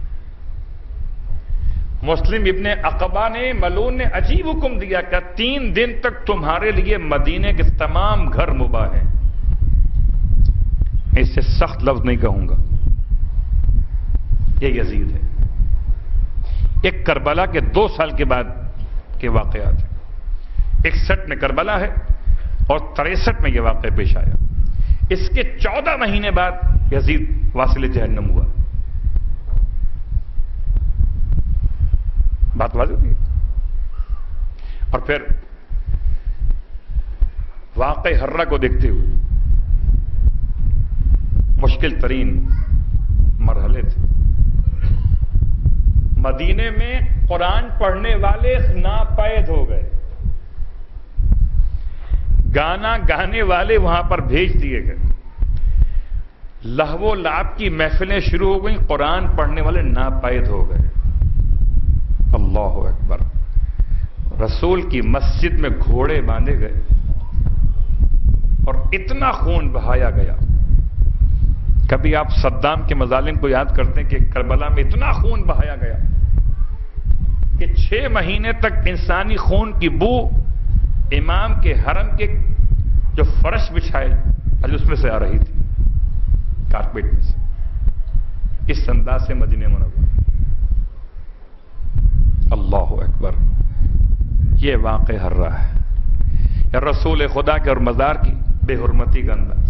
مسلم ابن عقبہ نے، ملعون نے عجیب حکم دیا کہ تین دن تک تمہارے لیے مدینے کے تمام گھر مباح ہیں۔ میں اس سے سخت لفظ نہیں کہوں گا، یہ یزید ہے۔ ایک کربلا کے دو سال کے بعد کے واقعات ہیں۔ اکسٹھ میں کربلا ہے اور تریسٹھ میں یہ واقعہ پیش آیا۔ اس کے چودہ مہینے بعد یزید واصل جہنم ہوا۔ بات واضح ہوئی۔ اور پھر واقع حرہ کو دیکھتے ہوئے مشکل ترین مرحلے تھے۔ مدینے میں قرآن پڑھنے والے ناپید ہو گئے، گانا گانے والے وہاں پر بھیج دیے گئے، لہو و لعب کی محفلیں شروع ہو گئیں، قرآن پڑھنے والے ناپید ہو گئے۔ اللہ اکبر۔ رسول کی مسجد میں گھوڑے باندھے گئے اور اتنا خون بہایا گیا. کبھی آپ صدام کے مظالم کو یاد کرتے ہیں کہ کربلا میں اتنا خون بہایا گیا کہ چھ مہینے تک انسانی خون کی بو امام کے حرم کے جو فرش بچھائے اس میں سے آ رہی تھی، کارپیٹ میں سے. اس انداز سے مدینہ منورہ. اللہ اکبر. یہ واقع ہر رہا ہے یا رسول خدا کے اور مزار کی بے حرمتی کا انداز.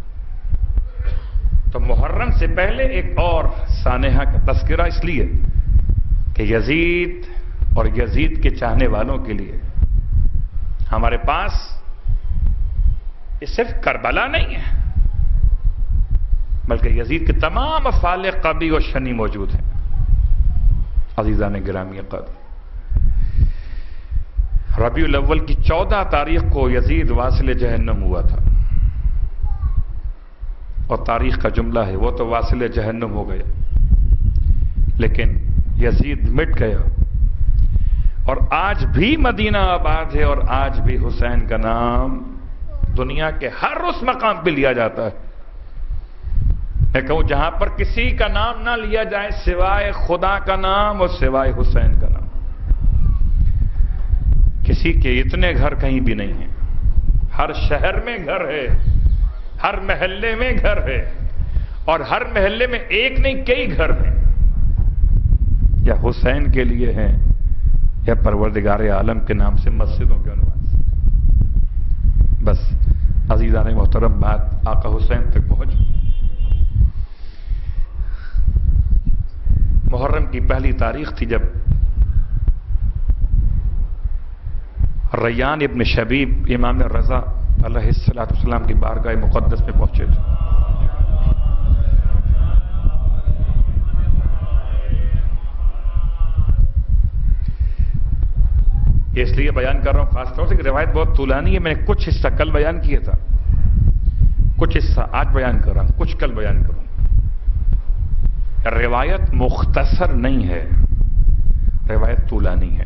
تو محرم سے پہلے ایک اور سانحہ کا تذکرہ اس لیے کہ یزید اور یزید کے چاہنے والوں کے لیے ہمارے پاس یہ صرف کربلا نہیں ہے بلکہ یزید کے تمام افعال قبیح و شنی موجود ہیں. عزیزان گرامی قدر، ربیع الاول کی چودہ تاریخ کو یزید واصل جہنم ہوا تھا، اور تاریخ کا جملہ ہے وہ تو واصل جہنم ہو گیا، لیکن یزید مٹ گیا. اور آج بھی مدینہ آباد ہے، اور آج بھی حسین کا نام دنیا کے ہر اس مقام پہ لیا جاتا ہے. میں کہوں جہاں پر کسی کا نام نہ لیا جائے سوائے خدا کا نام اور سوائے حسین کا نام. کسی کے اتنے گھر کہیں بھی نہیں ہیں. ہر شہر میں گھر ہے، ہر محلے میں گھر ہے، اور ہر محلے میں ایک نہیں کئی گھر ہیں. یا حسین کے لیے ہیں یا پروردگار عالم کے نام سے مسجدوں کے عنوان سے. بس عزیزان محترم، بات آقا حسین تک پہنچ. محرم کی پہلی تاریخ تھی جب ریان ابن شبیب امام رضا علیہ الصلوۃ والسلام کی بارگاہ مقدس میں پہنچے تھے. یہ اس لیے بیان کر رہا ہوں خاص طور سے کہ روایت بہت طولانی ہے. میں نے کچھ حصہ کل بیان کیا تھا، کچھ حصہ آج بیان کر رہا ہوں، کچھ کل بیان کروں. روایت مختصر نہیں ہے، روایت طولانی ہے.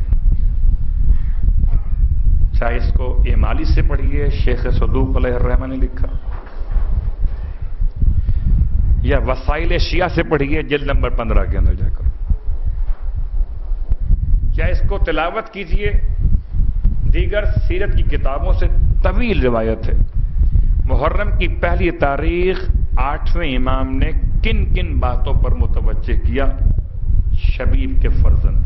چاہے اس کو اعمالی سے پڑھیے، شیخ صدوق علیہ الرحمہ نے لکھا، یا وسائل شیعہ سے پڑھیے جلد نمبر پندرہ کے اندر جا کر، یا اس کو تلاوت کیجئے دیگر سیرت کی کتابوں سے. طویل روایت ہے. محرم کی پہلی تاریخ آٹھویں امام نے کن کن باتوں پر متوجہ کیا شبیب کے فرزند.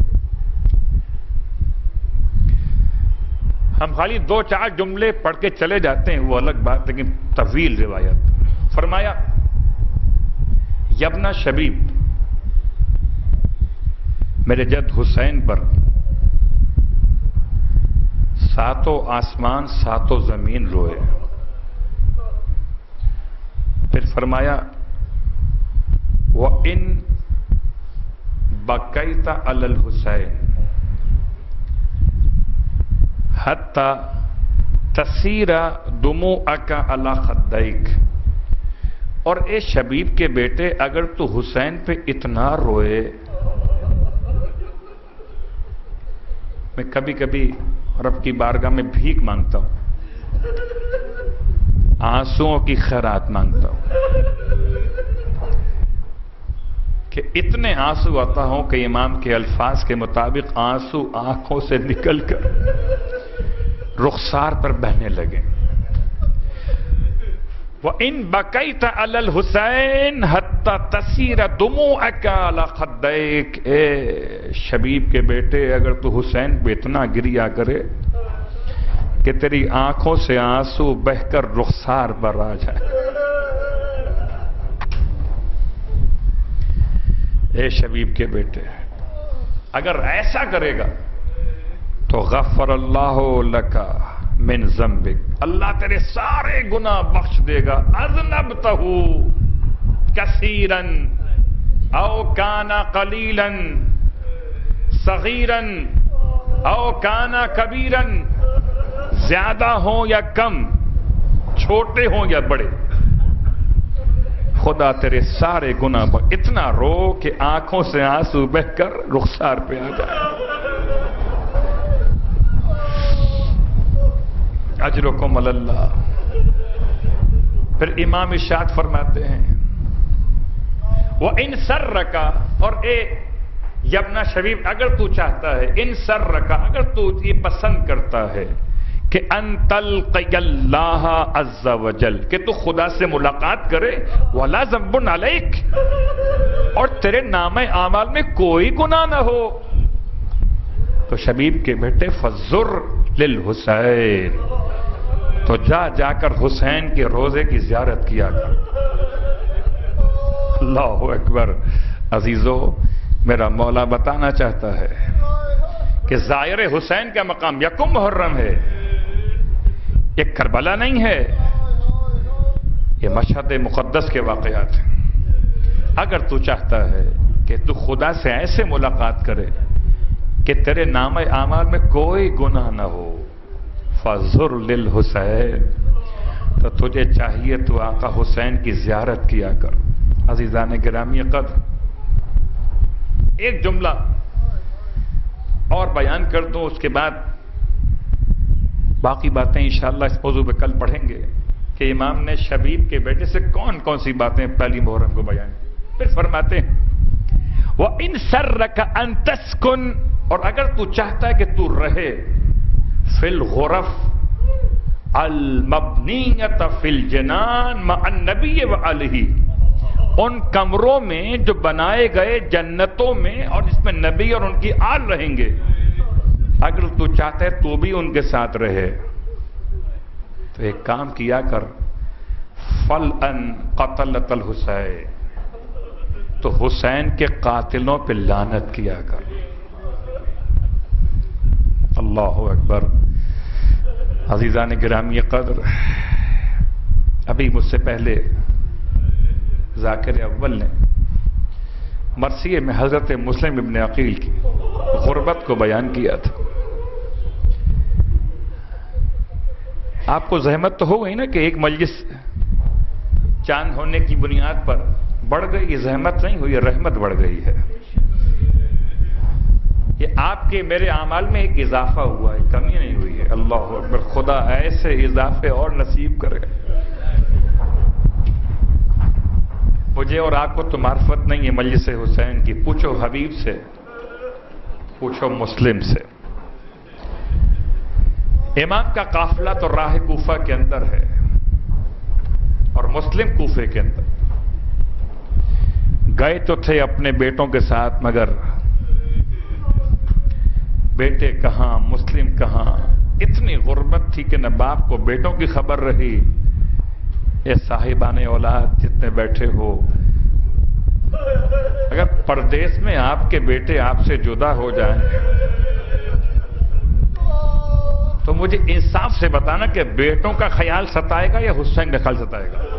ہم خالی دو چار جملے پڑھ کے چلے جاتے ہیں وہ الگ بات، لیکن طویل روایت. فرمایا یبنا شبیب، میرے جد حسین پر ساتوں آسمان ساتوں زمین روئے. پھر فرمایا وَإِن بَكَيْتَ عَلَى الْحُسَيْنِ حَتَّى تَسِيرَ دُمُوعَكَ عَلَى خَدَّيْكَ. اور اے شبیب کے بیٹے، اگر تو حسین پہ اتنا روئے. میں کبھی کبھی رب کی بارگاہ میں بھیک مانگتا ہوں، آنسوؤں کی خیرات مانگتا ہوں کہ اتنے آنسو آتا ہوں کہ امام کے الفاظ کے مطابق آنسو آنکھوں سے نکل کر رخسار پر بہنے لگے. وَإِن بَكَيْتَ عَلَى الْحُسَيْنِ حَتَّى تَسِيرَ دُمُوعَكَ عَلَى خَدَّيْكَ. اے شبیب کے بیٹے، اگر تو حسین پہ اتنا گریا کرے کہ تیری آنکھوں سے آنسو بہ کر رخسار پر آ جائے. اے شبیب کے بیٹے، اگر ایسا کرے گا تو غفر اللہ لکا من ذنبک، اللہ تیرے سارے گناہ بخش دے گا. اذنبتہ کثیرا او کانا قلیلا صغیرا او کانا کبیرا، زیادہ ہوں یا کم، چھوٹے ہوں یا بڑے، خدا تیرے سارے گناہ پر اتنا رو کہ آنکھوں سے آنسو بہ کر رخسار پہ آ جائے. اجرکم علی اللہ۔ پھر امام ارشاد فرماتے ہیں وَإِن سَرَّكَ، اور اے یبنا شبیب اگر تو چاہتا ہے، ان سَرَّكَ اگر تو یہ پسند کرتا ہے کہ ان تلقی اللہ عز وجل، کہ تو خدا سے ملاقات کرے، وَلَا ذَنبٌ عَلَيْكَ، اور تیرے نام اعمال میں کوئی گناہ نہ ہو، تو شبیب کے بیٹے فَزُرْ لِلْحُسَيْن، تو جا جا کر حسین کے روزے کی زیارت کیا کر۔ اللہ اکبر۔ عزیزو، میرا مولا بتانا چاہتا ہے کہ زائر حسین کا مقام یکم محرم ہے، یہ کربلا نہیں ہے، یہ مشہد مقدس کے واقعات ہیں۔ اگر تو چاہتا ہے کہ تو خدا سے ایسے ملاقات کرے کہ تیرے نام اعمال میں کوئی گناہ نہ ہو، فَزُرْ لِلْحُسَيْن، تو تجھے چاہیے تو آقا حسین کی زیارت کیا کر۔ عزیزان گرامی قدر، ایک جملہ اور بیان کر دوں، اس کے بعد باقی باتیں انشاءاللہ اس موضوع پہ کل پڑھیں گے کہ امام نے شبیب کے بیٹے سے کون کون سی باتیں پہلی محرم کو بیان کی۔ پھر فرماتے ہیں وَإِن سَرَّكَ أَن تَسْكُنْ، اور اگر تو چاہتا ہے کہ تو رہے فِي الْغُرَفِ الْمَبْنِيَّةِ فِي الْجِنَانِ مَعَ النَّبِيِّ وَآلِهِ، ان کمروں میں جو بنائے گئے جنتوں میں اور جس میں نبی اور ان کی آل رہیں گے، اگر تو چاہتا ہے تو بھی ان کے ساتھ رہے تو ایک کام کیا کر، فَلْأَن قَتَلَتَ الْحُسَيْن، تو حسین کے قاتلوں پہ لعنت کیا کر۔ اللہ اکبر۔ عزیزان گرامی قدر، ابھی مجھ سے پہلے ذاکر اول نے مرثیے میں حضرت مسلم ابن عقیل کی غربت کو بیان کیا تھا۔ آپ کو زحمت تو ہو گئی نا کہ ایک مجلس چاند ہونے کی بنیاد پر بڑھ گئی، یہ زحمت نہیں ہوئی، یہ رحمت بڑھ گئی ہے۔ یہ آپ کے میرے اعمال میں ایک اضافہ ہوا ہے، کمی نہیں ہوئی ہے۔ اللہ اکبر۔ خدا ایسے اضافے اور نصیب کرے۔ مجھے اور آپ کو تو معرفت نہیں ہے مجلس حسین کی، پوچھو حبیب سے، پوچھو مسلم سے۔ امام کا قافلہ تو راہ کوفہ کے اندر ہے اور مسلم کوفے کے اندر گئے تو تھے اپنے بیٹوں کے ساتھ، مگر بیٹے کہاں، مسلم کہاں، اتنی غربت تھی کہ نہ باپ کو بیٹوں کی خبر رہی۔ اے صاحبان اولاد جتنے بیٹھے ہو، اگر پردیس میں آپ کے بیٹے آپ سے جدا ہو جائیں تو مجھے انصاف سے بتانا کہ بیٹوں کا خیال ستائے گا یا حسین کا خیال ستائے گا؟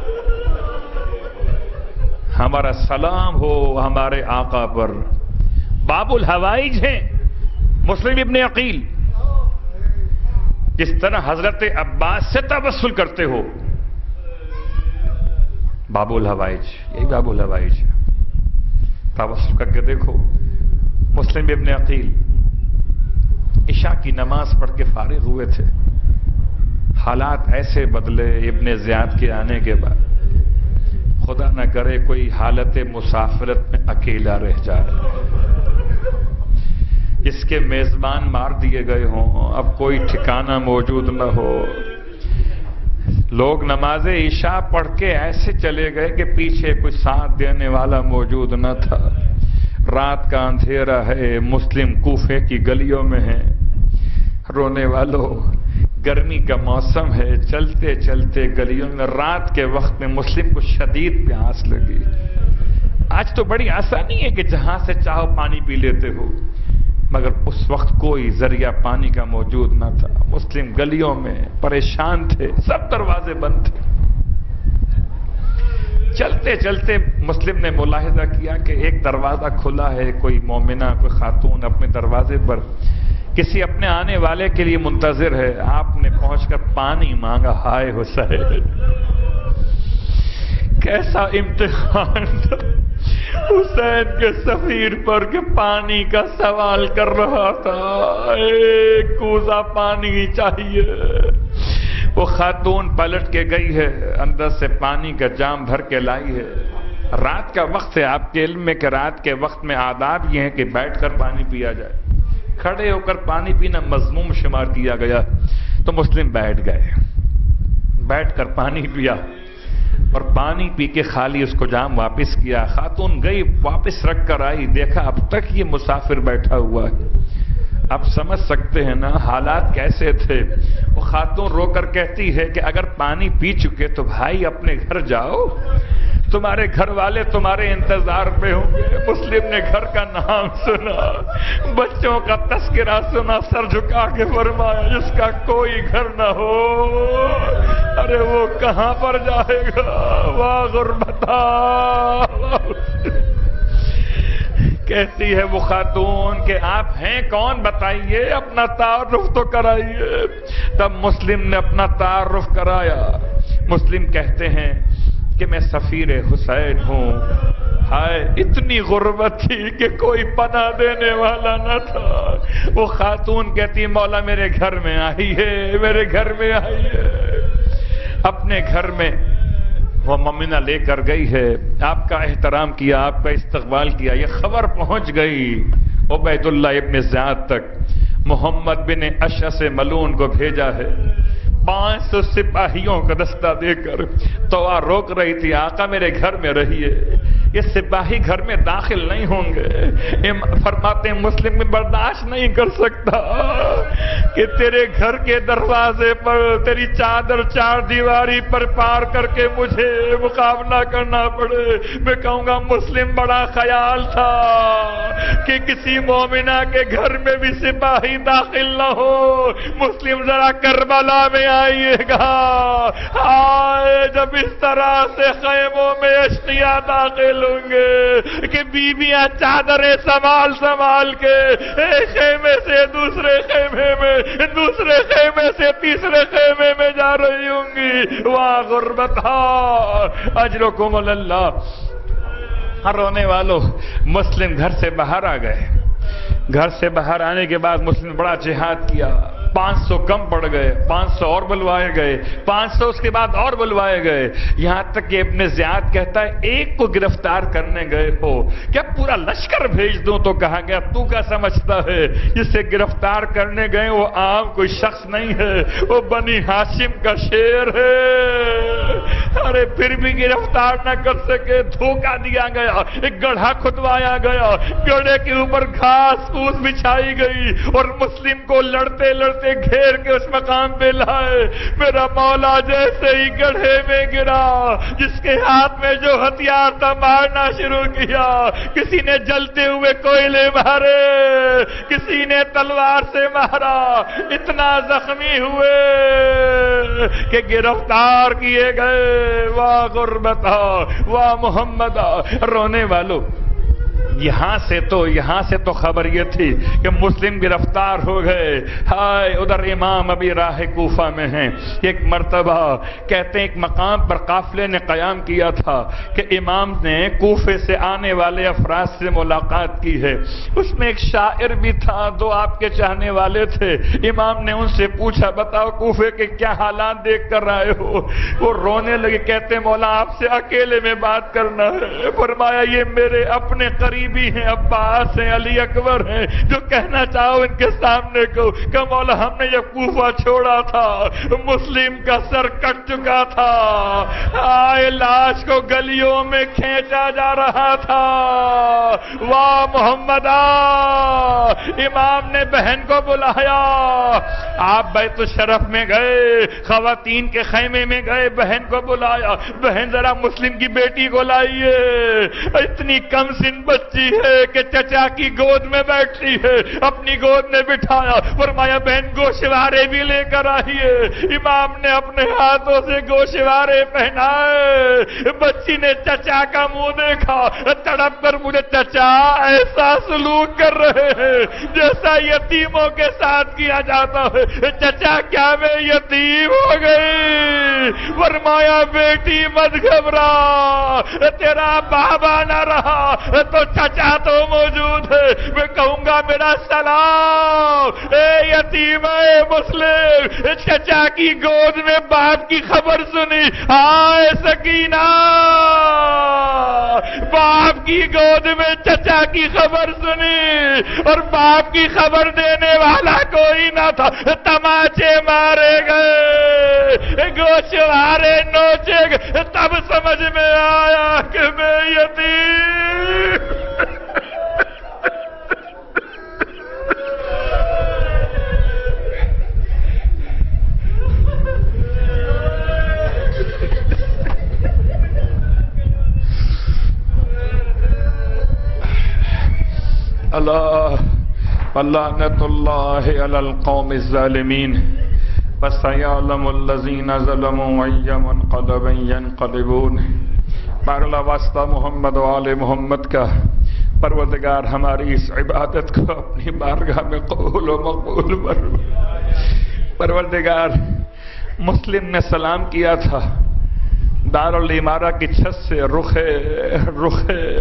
ہمارا سلام ہو ہمارے آقا پر، باب الحوائج ہیں مسلم ابن عقیل، جس طرح حضرت عباس سے توسل کرتے ہو، باب الحوائج، یہی باب الحوائج ہے، توسل کر کے دیکھو۔ مسلم ابن عقیل عشاء کی نماز پڑھ کے فارغ ہوئے تھے، حالات ایسے بدلے ابن زیاد کے آنے کے بعد، خدا نہ کرے کوئی حالت مسافرت میں اکیلا رہ جائے، اس کے میزبان مار دیے گئے ہوں، اب کوئی ٹھکانہ موجود نہ ہو، لوگ نماز عشاء پڑھ کے ایسے چلے گئے کہ پیچھے کوئی ساتھ دینے والا موجود نہ تھا، رات کا اندھیرا ہے، مسلم کوفے کی گلیوں میں ہے، رونے والوں، گرمی کا موسم ہے، چلتے چلتے گلیوں میں رات کے وقت میں مسلم کو شدید پیاس لگی۔ آج تو بڑی آسانی ہے کہ جہاں سے چاہو پانی پی لیتے ہو، مگر اس وقت کوئی ذریعہ پانی کا موجود نہ تھا، مسلم گلیوں میں پریشان تھے، سب دروازے بند تھے۔ چلتے چلتے مسلم نے ملاحظہ کیا کہ ایک دروازہ کھلا ہے، کوئی مومنہ، کوئی خاتون اپنے دروازے پر کسی اپنے آنے والے کے لیے منتظر ہے۔ آپ نے پہنچ کر پانی مانگا، ہائے حسین، کیسا امتحان تھا حسین کے سفیر پر کہ پانی کا سوال کر رہا تھا، ایک کوزہ پانی چاہیے، وہ خاتون پلٹ کے گئی ہے، اندر سے پانی کا جام بھر کے لائی ہے. رات کا وقت ہے، آپ کے علم میں کہ رات کے وقت میں آداب یہ ہے کہ بیٹھ کر پانی پیا جائے. کھڑے ہو کر پانی پینا مذموم شمار کیا گیا. تو مسلم بیٹھ گئے، بیٹھ کر پانی پیا اور پانی پی کے خالی اس کو جام واپس کیا. خاتون گئی، واپس رکھ کر آئی، دیکھا اب تک یہ مسافر بیٹھا ہوا ہے. آپ سمجھ سکتے ہیں نا حالات کیسے تھے. وہ خاتون رو کر کہتی ہے کہ اگر پانی پی چکے تو بھائی اپنے گھر جاؤ، تمہارے گھر والے تمہارے انتظار میں ہوں گے. مسلم نے گھر کا نام سنا، بچوں کا تذکرہ سنا، سر جھکا کے فرمایا جس کا کوئی گھر نہ ہو ارے وہ کہاں پر جائے گا. واہ غربتا. کہتی ہے وہ خاتون کہ آپ ہیں کون بتائیے، اپنا تعارف تو کرائیے. تب مسلم نے اپنا تعارف کرایا. مسلم کہتے ہیں کہ میں سفیر حسین ہوں. ہائے اتنی غربت تھی کہ کوئی پناہ دینے والا نہ تھا. وہ خاتون کہتی مولا میرے گھر میں آئیے، میرے گھر میں آئیے. اپنے گھر میں وہ ممنہ لے کر گئی ہے، آپ کا احترام کیا، آپ کا استقبال کیا. یہ خبر پہنچ گئی عبید اللہ ابن زیاد تک. محمد بن اشعث ملعون کو بھیجا ہے، پانچ سو سپاہیوں کا دستہ دے کر. تو آ روک رہی تھی آقا میرے گھر میں رہیے، یہ سپاہی گھر میں داخل نہیں ہوں گے. فرماتے ہیں مسلم میں برداشت نہیں کر سکتا کہ تیرے گھر کے دروازے پر تیری چادر چار دیواری پر پار کر کے مجھے مقابلہ کرنا پڑے. میں کہوں گا مسلم بڑا خیال تھا کہ کسی مومنہ کے گھر میں بھی سپاہی داخل نہ ہو. مسلم ذرا کربلا میں آئیے گا. آئے جب اس طرح سے خیموں میں اشیاء داخل ہوں گے کہ بیویاں چادریں سنبھال سنبھال کے ایک خیمے سے دوسرے خیمے میں، دوسرے خیمے سے تیسرے خیمے میں جا رہی ہوں گی. واہ غربتہ. اجرکم اللہ. رونے والوں مسلم گھر سے باہر آ گئے. گھر سے باہر آنے کے بعد مسلم بڑا جہاد کیا. پانچ سو کم پڑ گئے، پانچ سو اور بلوائے گئے، پانچ سو اس کے بعد اور بلوائے گئے. یہاں تک کہ ابن زیاد کہتا ہے ایک کو گرفتار کرنے گئے ہو کیا پورا لشکر بھیج دوں؟ تو کہا گیا تو کیا سمجھتا ہے جسے گرفتار کرنے گئے وہ عام کوئی شخص نہیں ہے، وہ بنی ہاشم کا شیر ہے. ارے پھر بھی گرفتار نہ کر سکے، دھوکہ دیا گیا، ایک گڑھا کھدوایا گیا، گڑھے کے اوپر گھاس پھوس بچھائی گئی اور مسلم کو لڑتے لڑتے گھیر کے اس مقام پہ لائے. میرا مولا جیسے ہی گڑھے میں گرا، جس کے ہاتھ میں جو ہتھیار تھا مارنا شروع کیا. کسی نے جلتے ہوئے کوئلے مارے، کسی نے تلوار سے مارا. اتنا زخمی ہوئے کہ گرفتار کیے گئے. واہ غربتہ، واہ محمد. رونے والوں یہاں سے تو یہاں سے تو خبر یہ تھی کہ مسلم گرفتار ہو گئے. ہائے ادھر امام ابھی راہ کوفہ میں ہیں. ایک مرتبہ کہتے ہیں ایک مقام پر قافلے نے قیام کیا تھا کہ امام نے کوفے سے آنے والے افراد سے ملاقات کی ہے. اس میں ایک شاعر بھی تھا، دو آپ کے چاہنے والے تھے. امام نے ان سے پوچھا بتاؤ کوفے کے کیا حالات دیکھ کر آئے ہو؟ وہ رونے لگے. کہتے ہیں مولا آپ سے اکیلے میں بات کرنا ہے. فرمایا یہ میرے اپنے قریب بھی ہیں، عباس ہیں، علی اکبر ہیں، جو کہنا چاہو ان کے سامنے کو کہ مولا ہم نے یہ کوفہ چھوڑا تھا، مسلم کا سر کٹ چکا تھا، آئے لاش کو گلیوں میں کھینچا جا رہا تھا. واہ محمد. امام نے بہن کو بلایا. آپ بیت الشرف میں گئے، خواتین کے خیمے میں گئے، بہن کو بلایا. بہن ذرا مسلم کی بیٹی کو لائیے. اتنی کم سن بچی ہے کہ چچا کی گود میں بیٹھی ہے، اپنی گود میں بٹھایا. فرمایا بہن گوشوارے بھی لے کر آئیے. امام نے اپنے ہاتھوں سے گوشوارے پہنائے. بچی نے چچا کا منہ دیکھا، تڑپ کر مجھے چچا ایسا سلوک کر رہے ہیں جیسا یتیموں کے ساتھ کیا جاتا ہے. چچا کیا میں یتیم ہو گئی؟ فرمایا بیٹی مت گھبرا، تیرا بابا نہ رہا تو چچا تو موجود ہے. میں کہوں گا میرا سلام اے یتیم اے مسلم. چچا کی گود میں باپ کی خبر سنی، ہائے سکینہ، باپ کی گود میں چچا کی خبر سنی اور باپ کی خبر دینے والا کوئی نہ تھا. تماچے مارے گئے، گوشوارے نوچے گئے، تب سمجھ میں آیا کہ میں یتیم. اللہ لعنت اللہ علی القوم الظالمین فسیعلم الذین ظلموا ای منقلب ینقلبون. بار اللہ واسطہ محمد و آل محمد کا، پروردگار ہماری اس عبادت کو اپنی بارگاہ میں قبول و مقبول فرما. پروردگار مسلم نے سلام کیا تھا دارالامارہ کی چھت سے رخ رخ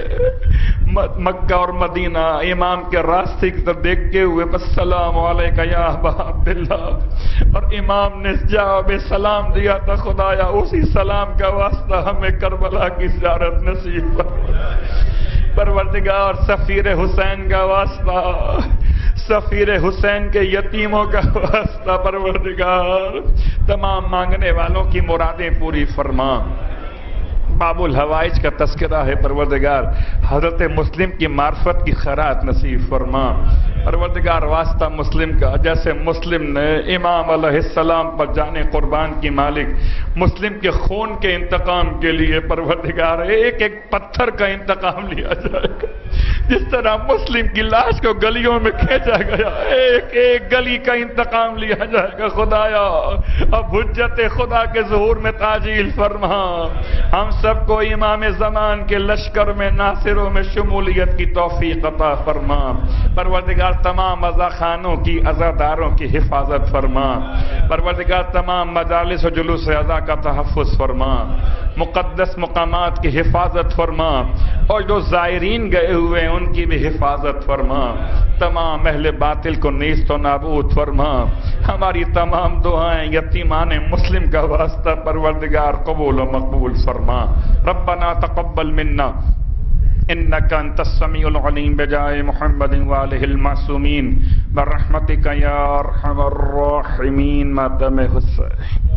مکہ اور مدینہ امام کے راستے کی طرف دیکھتے ہوئے السلام علیکہ یا ابا عبداللہ، اور امام نے جواب سلام دیا تھا خدایا اسی سلام کا واسطہ ہمیں کربلا کی زیارت نصیب فرما. پروردگار سفیر حسین کا واسطہ، سفیر حسین کے یتیموں کا واسطہ پروردگار تمام مانگنے والوں کی مرادیں پوری فرما. باب الحوائج کا تذکرہ ہے پروردگار حضرت مسلم کی معرفت کی خیرات نصیب فرما. پروردگار واسطہ مسلم کا، جیسے مسلم نے امام علیہ السلام پر جانے قربان کی مالک، مسلم کے خون کے انتقام کے لیے پروردگار ایک ایک پتھر کا انتقام لیا جائے گا. جس طرح مسلم کی لاش کو گلیوں میں کھینچا گیا، ایک ایک گلی کا انتقام لیا جائے گا. خدایا اب حجت خدا کے ظہور میں تعجیل فرما. ہم سب کو امام زمان کے لشکر میں ناصروں میں شمولیت کی توفیق عطا فرما. پروردگار تمام عزاخانوں کی، عزاداروں کی حفاظت فرما. پروردگار تمام مجالس و جلوس عزا کا تحفظ فرما. مقدس مقامات کی حفاظت فرما، اور جو زائرین گئے ہوئے ان کی بھی حفاظت فرما. تمام اہل باطل کو نیست و نابود فرما. ہماری تمام دعائیں یتیمان مسلم کا واسطہ پروردگار قبول و مقبول فرما. ربنا تقبل منا انك انت السميع العليم بجاه محمد وآله المعصومين برحمتك يا ارحم الراحمين. ماتم حسین.